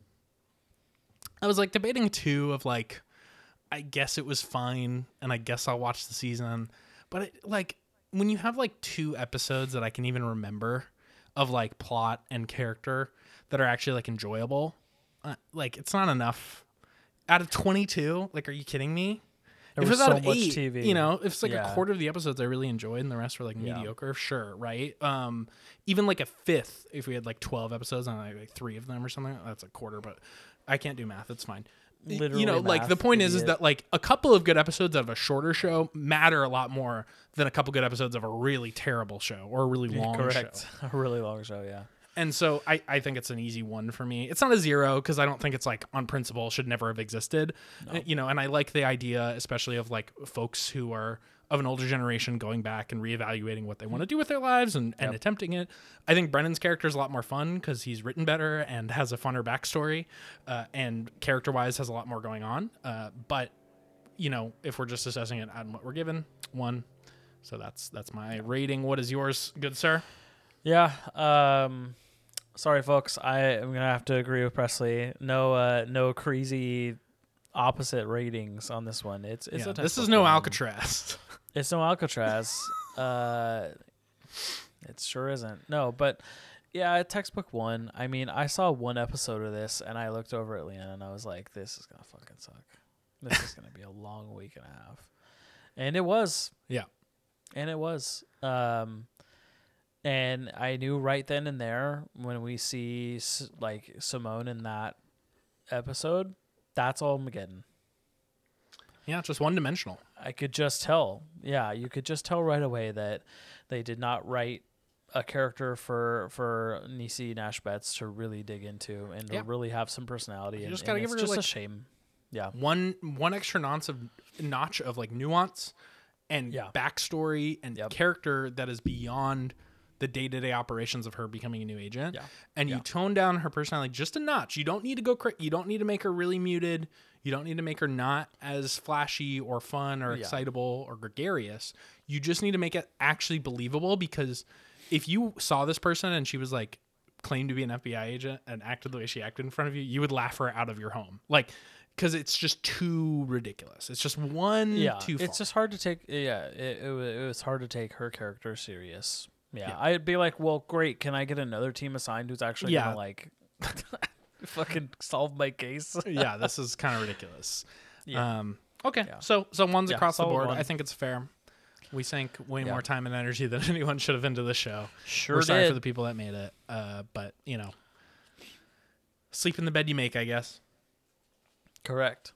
Speaker 1: I was like debating two of like, I guess it was fine, and I guess I'll watch the season. But it, like when you have like two episodes that I can even remember of like plot and character that are actually like enjoyable, uh, like it's not enough. Out of twenty-two, like, are you kidding me?
Speaker 2: There
Speaker 1: if
Speaker 2: was
Speaker 1: it's out
Speaker 2: so
Speaker 1: of
Speaker 2: much
Speaker 1: eight,
Speaker 2: T V.
Speaker 1: you know, if it's like
Speaker 2: Yeah.
Speaker 1: a quarter of the episodes I really enjoyed and the rest were like
Speaker 2: Yeah.
Speaker 1: mediocre, sure, right? Um, even like a fifth, if we had like twelve episodes and like, like three of them or something, that's a quarter, but I can't do math. It's fine.
Speaker 2: Literally
Speaker 1: you know, like the
Speaker 2: math,
Speaker 1: point is, is
Speaker 2: idiot.
Speaker 1: that like a couple of good episodes of a shorter show matter a lot more than a couple good episodes of a really terrible show or a really long
Speaker 2: Correct.
Speaker 1: show.
Speaker 2: A really long show, yeah.
Speaker 1: And so I, I think it's an easy one for me. It's not a zero because I don't think it's like on principle should never have existed.
Speaker 2: No.
Speaker 1: You know, and I like the idea, especially of like folks who are of an older generation going back and reevaluating what they want to do with their lives and, and
Speaker 2: Yep.
Speaker 1: attempting it. I think Brennan's character is a lot more fun because he's written better and has a funner backstory, uh, and character-wise has a lot more going on. Uh, but, you know, if we're just assessing it on what we're given, one. So that's that's my rating. What is yours, good sir?
Speaker 2: Yeah. Um, sorry, folks. I am gonna have to agree with Presley. No, uh, no crazy opposite ratings on this one. It's it's
Speaker 1: Yeah,
Speaker 2: a
Speaker 1: this is
Speaker 2: textbook
Speaker 1: no
Speaker 2: one.
Speaker 1: Alcatraz.
Speaker 2: It's no Alcatraz. uh, it sure isn't. No, but yeah, a textbook one. I mean, I saw one episode of this, and I looked over at Leanna, and I was like, "This is gonna fucking suck. This is gonna be a long week and a half," and it was.
Speaker 1: Yeah.
Speaker 2: And it was. Um, and I knew right then and there when we see S- like Simone in that episode, that's all I'm getting.
Speaker 1: Yeah, it's just one dimensional.
Speaker 2: I could just tell. Yeah, you could just tell right away that they did not write a character for for Niecy Nash Betts to really dig into and to
Speaker 1: Yeah.
Speaker 2: really have some personality.
Speaker 1: You
Speaker 2: and,
Speaker 1: just gotta
Speaker 2: and
Speaker 1: give
Speaker 2: it's
Speaker 1: her,
Speaker 2: just a
Speaker 1: like-
Speaker 2: shame. Yeah.
Speaker 1: One one extra notch of notch of like nuance and
Speaker 2: Yeah.
Speaker 1: backstory and
Speaker 2: Yep.
Speaker 1: character that is beyond the day-to-day operations of her becoming a new agent.
Speaker 2: Yeah.
Speaker 1: And you
Speaker 2: Yeah.
Speaker 1: tone down her personality just a notch. You don't need to go cra- you don't need to make her really muted. You don't need to make her not as flashy or fun or
Speaker 2: Yeah.
Speaker 1: excitable or gregarious. You just need to make it actually believable, because if you saw this person and she was like claimed to be an F B I agent and acted the way she acted in front of you, you would laugh her out of your home. Like, because it's just too ridiculous. It's just one
Speaker 2: Yeah,
Speaker 1: too far.
Speaker 2: it's just hard to take. Yeah, it, it, wa- it was hard to take her character serious. Yeah,
Speaker 1: Yeah.
Speaker 2: I'd be like, well, great. Can I get another team assigned who's actually
Speaker 1: Yeah.
Speaker 2: gonna like fucking solve my case?
Speaker 1: Yeah, this is kind of ridiculous.
Speaker 2: Yeah.
Speaker 1: Um, okay,
Speaker 2: Yeah.
Speaker 1: so so one's
Speaker 2: Yeah,
Speaker 1: across the
Speaker 2: solid
Speaker 1: board.
Speaker 2: one.
Speaker 1: I think it's fair. We sank way
Speaker 2: Yeah.
Speaker 1: more time and energy than anyone should have into the show.
Speaker 2: Sure
Speaker 1: We're sorry
Speaker 2: did.
Speaker 1: for the people that made it, uh, but you know, Sleep in the bed you make, I guess.
Speaker 2: Correct.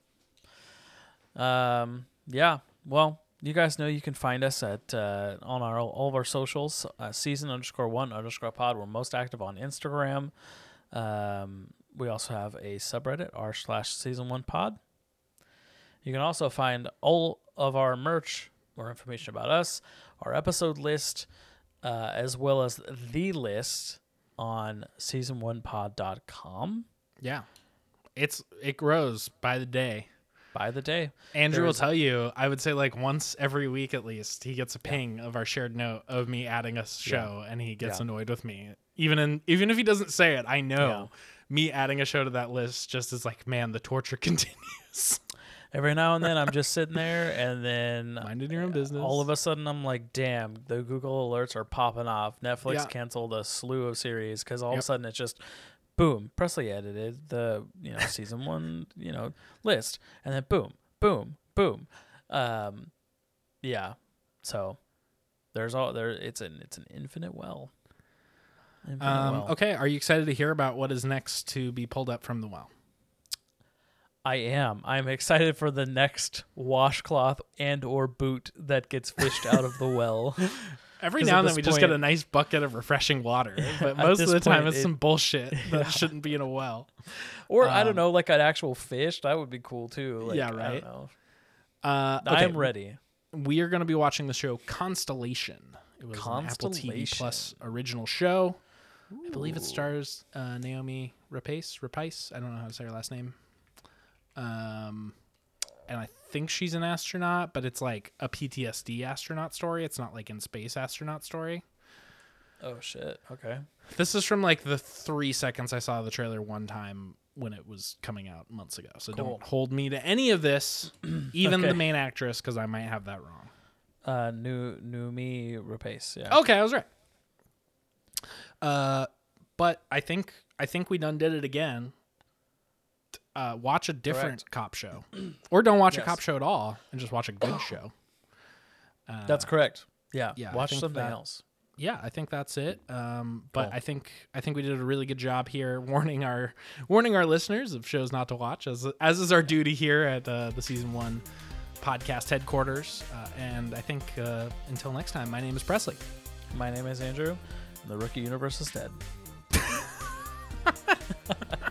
Speaker 2: Um, yeah. Well, you guys know you can find us at uh, on our all of our socials, uh, season underscore one underscore pod. We're most active on Instagram. Um, we also have a subreddit, r slash season one pod. You can also find all of our merch, more information about us, our episode list, uh, as well as the list on season one pod dot com.
Speaker 1: Yeah. It's it grows by the day.
Speaker 2: By the day.
Speaker 1: Andrew
Speaker 2: There's-
Speaker 1: will tell you, I would say like once every week at least, he gets a ping of our shared note of me adding a show, and he gets
Speaker 2: Yeah.
Speaker 1: annoyed with me. Even in even if he doesn't say it, I know
Speaker 2: Yeah.
Speaker 1: me adding a show to that list just is like, man, the torture continues.
Speaker 2: Every now and then I'm just sitting there, and then
Speaker 1: Minding your own business.
Speaker 2: all of a sudden I'm like, damn, the Google alerts are popping off. Netflix
Speaker 1: Yeah.
Speaker 2: canceled a slew of series because all of
Speaker 1: Yep.
Speaker 2: a sudden it's just, boom, Presley edited the, you know, season one, you know, list. And then boom, boom, boom. Um, yeah. So there's all there. It's an, it's an infinite well. Infinite
Speaker 1: Um,
Speaker 2: well.
Speaker 1: okay, are you excited to hear about what is next to be pulled up from the well?
Speaker 2: I am. I'm excited for the next washcloth and or boot that gets fished out of the well.
Speaker 1: Every
Speaker 2: 'Cause
Speaker 1: now
Speaker 2: at
Speaker 1: and then
Speaker 2: this
Speaker 1: we just get
Speaker 2: point-
Speaker 1: a nice bucket of refreshing water, but
Speaker 2: At
Speaker 1: most of
Speaker 2: this
Speaker 1: the time
Speaker 2: point,
Speaker 1: it's
Speaker 2: it-
Speaker 1: some bullshit that
Speaker 2: Yeah.
Speaker 1: shouldn't be in a well.
Speaker 2: Or I don't
Speaker 1: Um,
Speaker 2: know, like an actual fish. That would be cool too. Like,
Speaker 1: Yeah,
Speaker 2: I
Speaker 1: right.
Speaker 2: don't know.
Speaker 1: Uh, okay,
Speaker 2: I'm ready.
Speaker 1: we are going to be watching the show Constellation. It was an Apple T V Plus original show. I believe it stars uh, Naomi Rapace. Rapace. I don't know how to say her last name. Um, and I think she's an astronaut, but it's like a P T S D astronaut story. It's not like in space astronaut story.
Speaker 2: Oh shit. Okay.
Speaker 1: This is from like the three seconds I saw the trailer one time when it was coming out months ago. So
Speaker 2: Cool.
Speaker 1: don't hold me to any of this, even
Speaker 2: Okay.
Speaker 1: the main actress, because I might have that wrong.
Speaker 2: Uh, new new me Rapace. Yeah.
Speaker 1: Okay, I was right. Uh, but I think I think we done did it again. Uh, watch a different
Speaker 2: Correct.
Speaker 1: cop show, or don't watch
Speaker 2: Yes.
Speaker 1: a cop show at all, and just watch a good show. Uh,
Speaker 2: That's correct. Yeah.
Speaker 1: yeah, I
Speaker 2: Watch
Speaker 1: think
Speaker 2: something
Speaker 1: that-
Speaker 2: else.
Speaker 1: yeah, I think that's it. Um, but
Speaker 2: Cool.
Speaker 1: I think I think we did a really good job here, warning our warning our listeners of shows not to watch, as as is our duty here at uh, the season one podcast headquarters. Uh, and I think uh, until next time, my name is Presley.
Speaker 2: My name is Andrew. And the rookie universe is dead.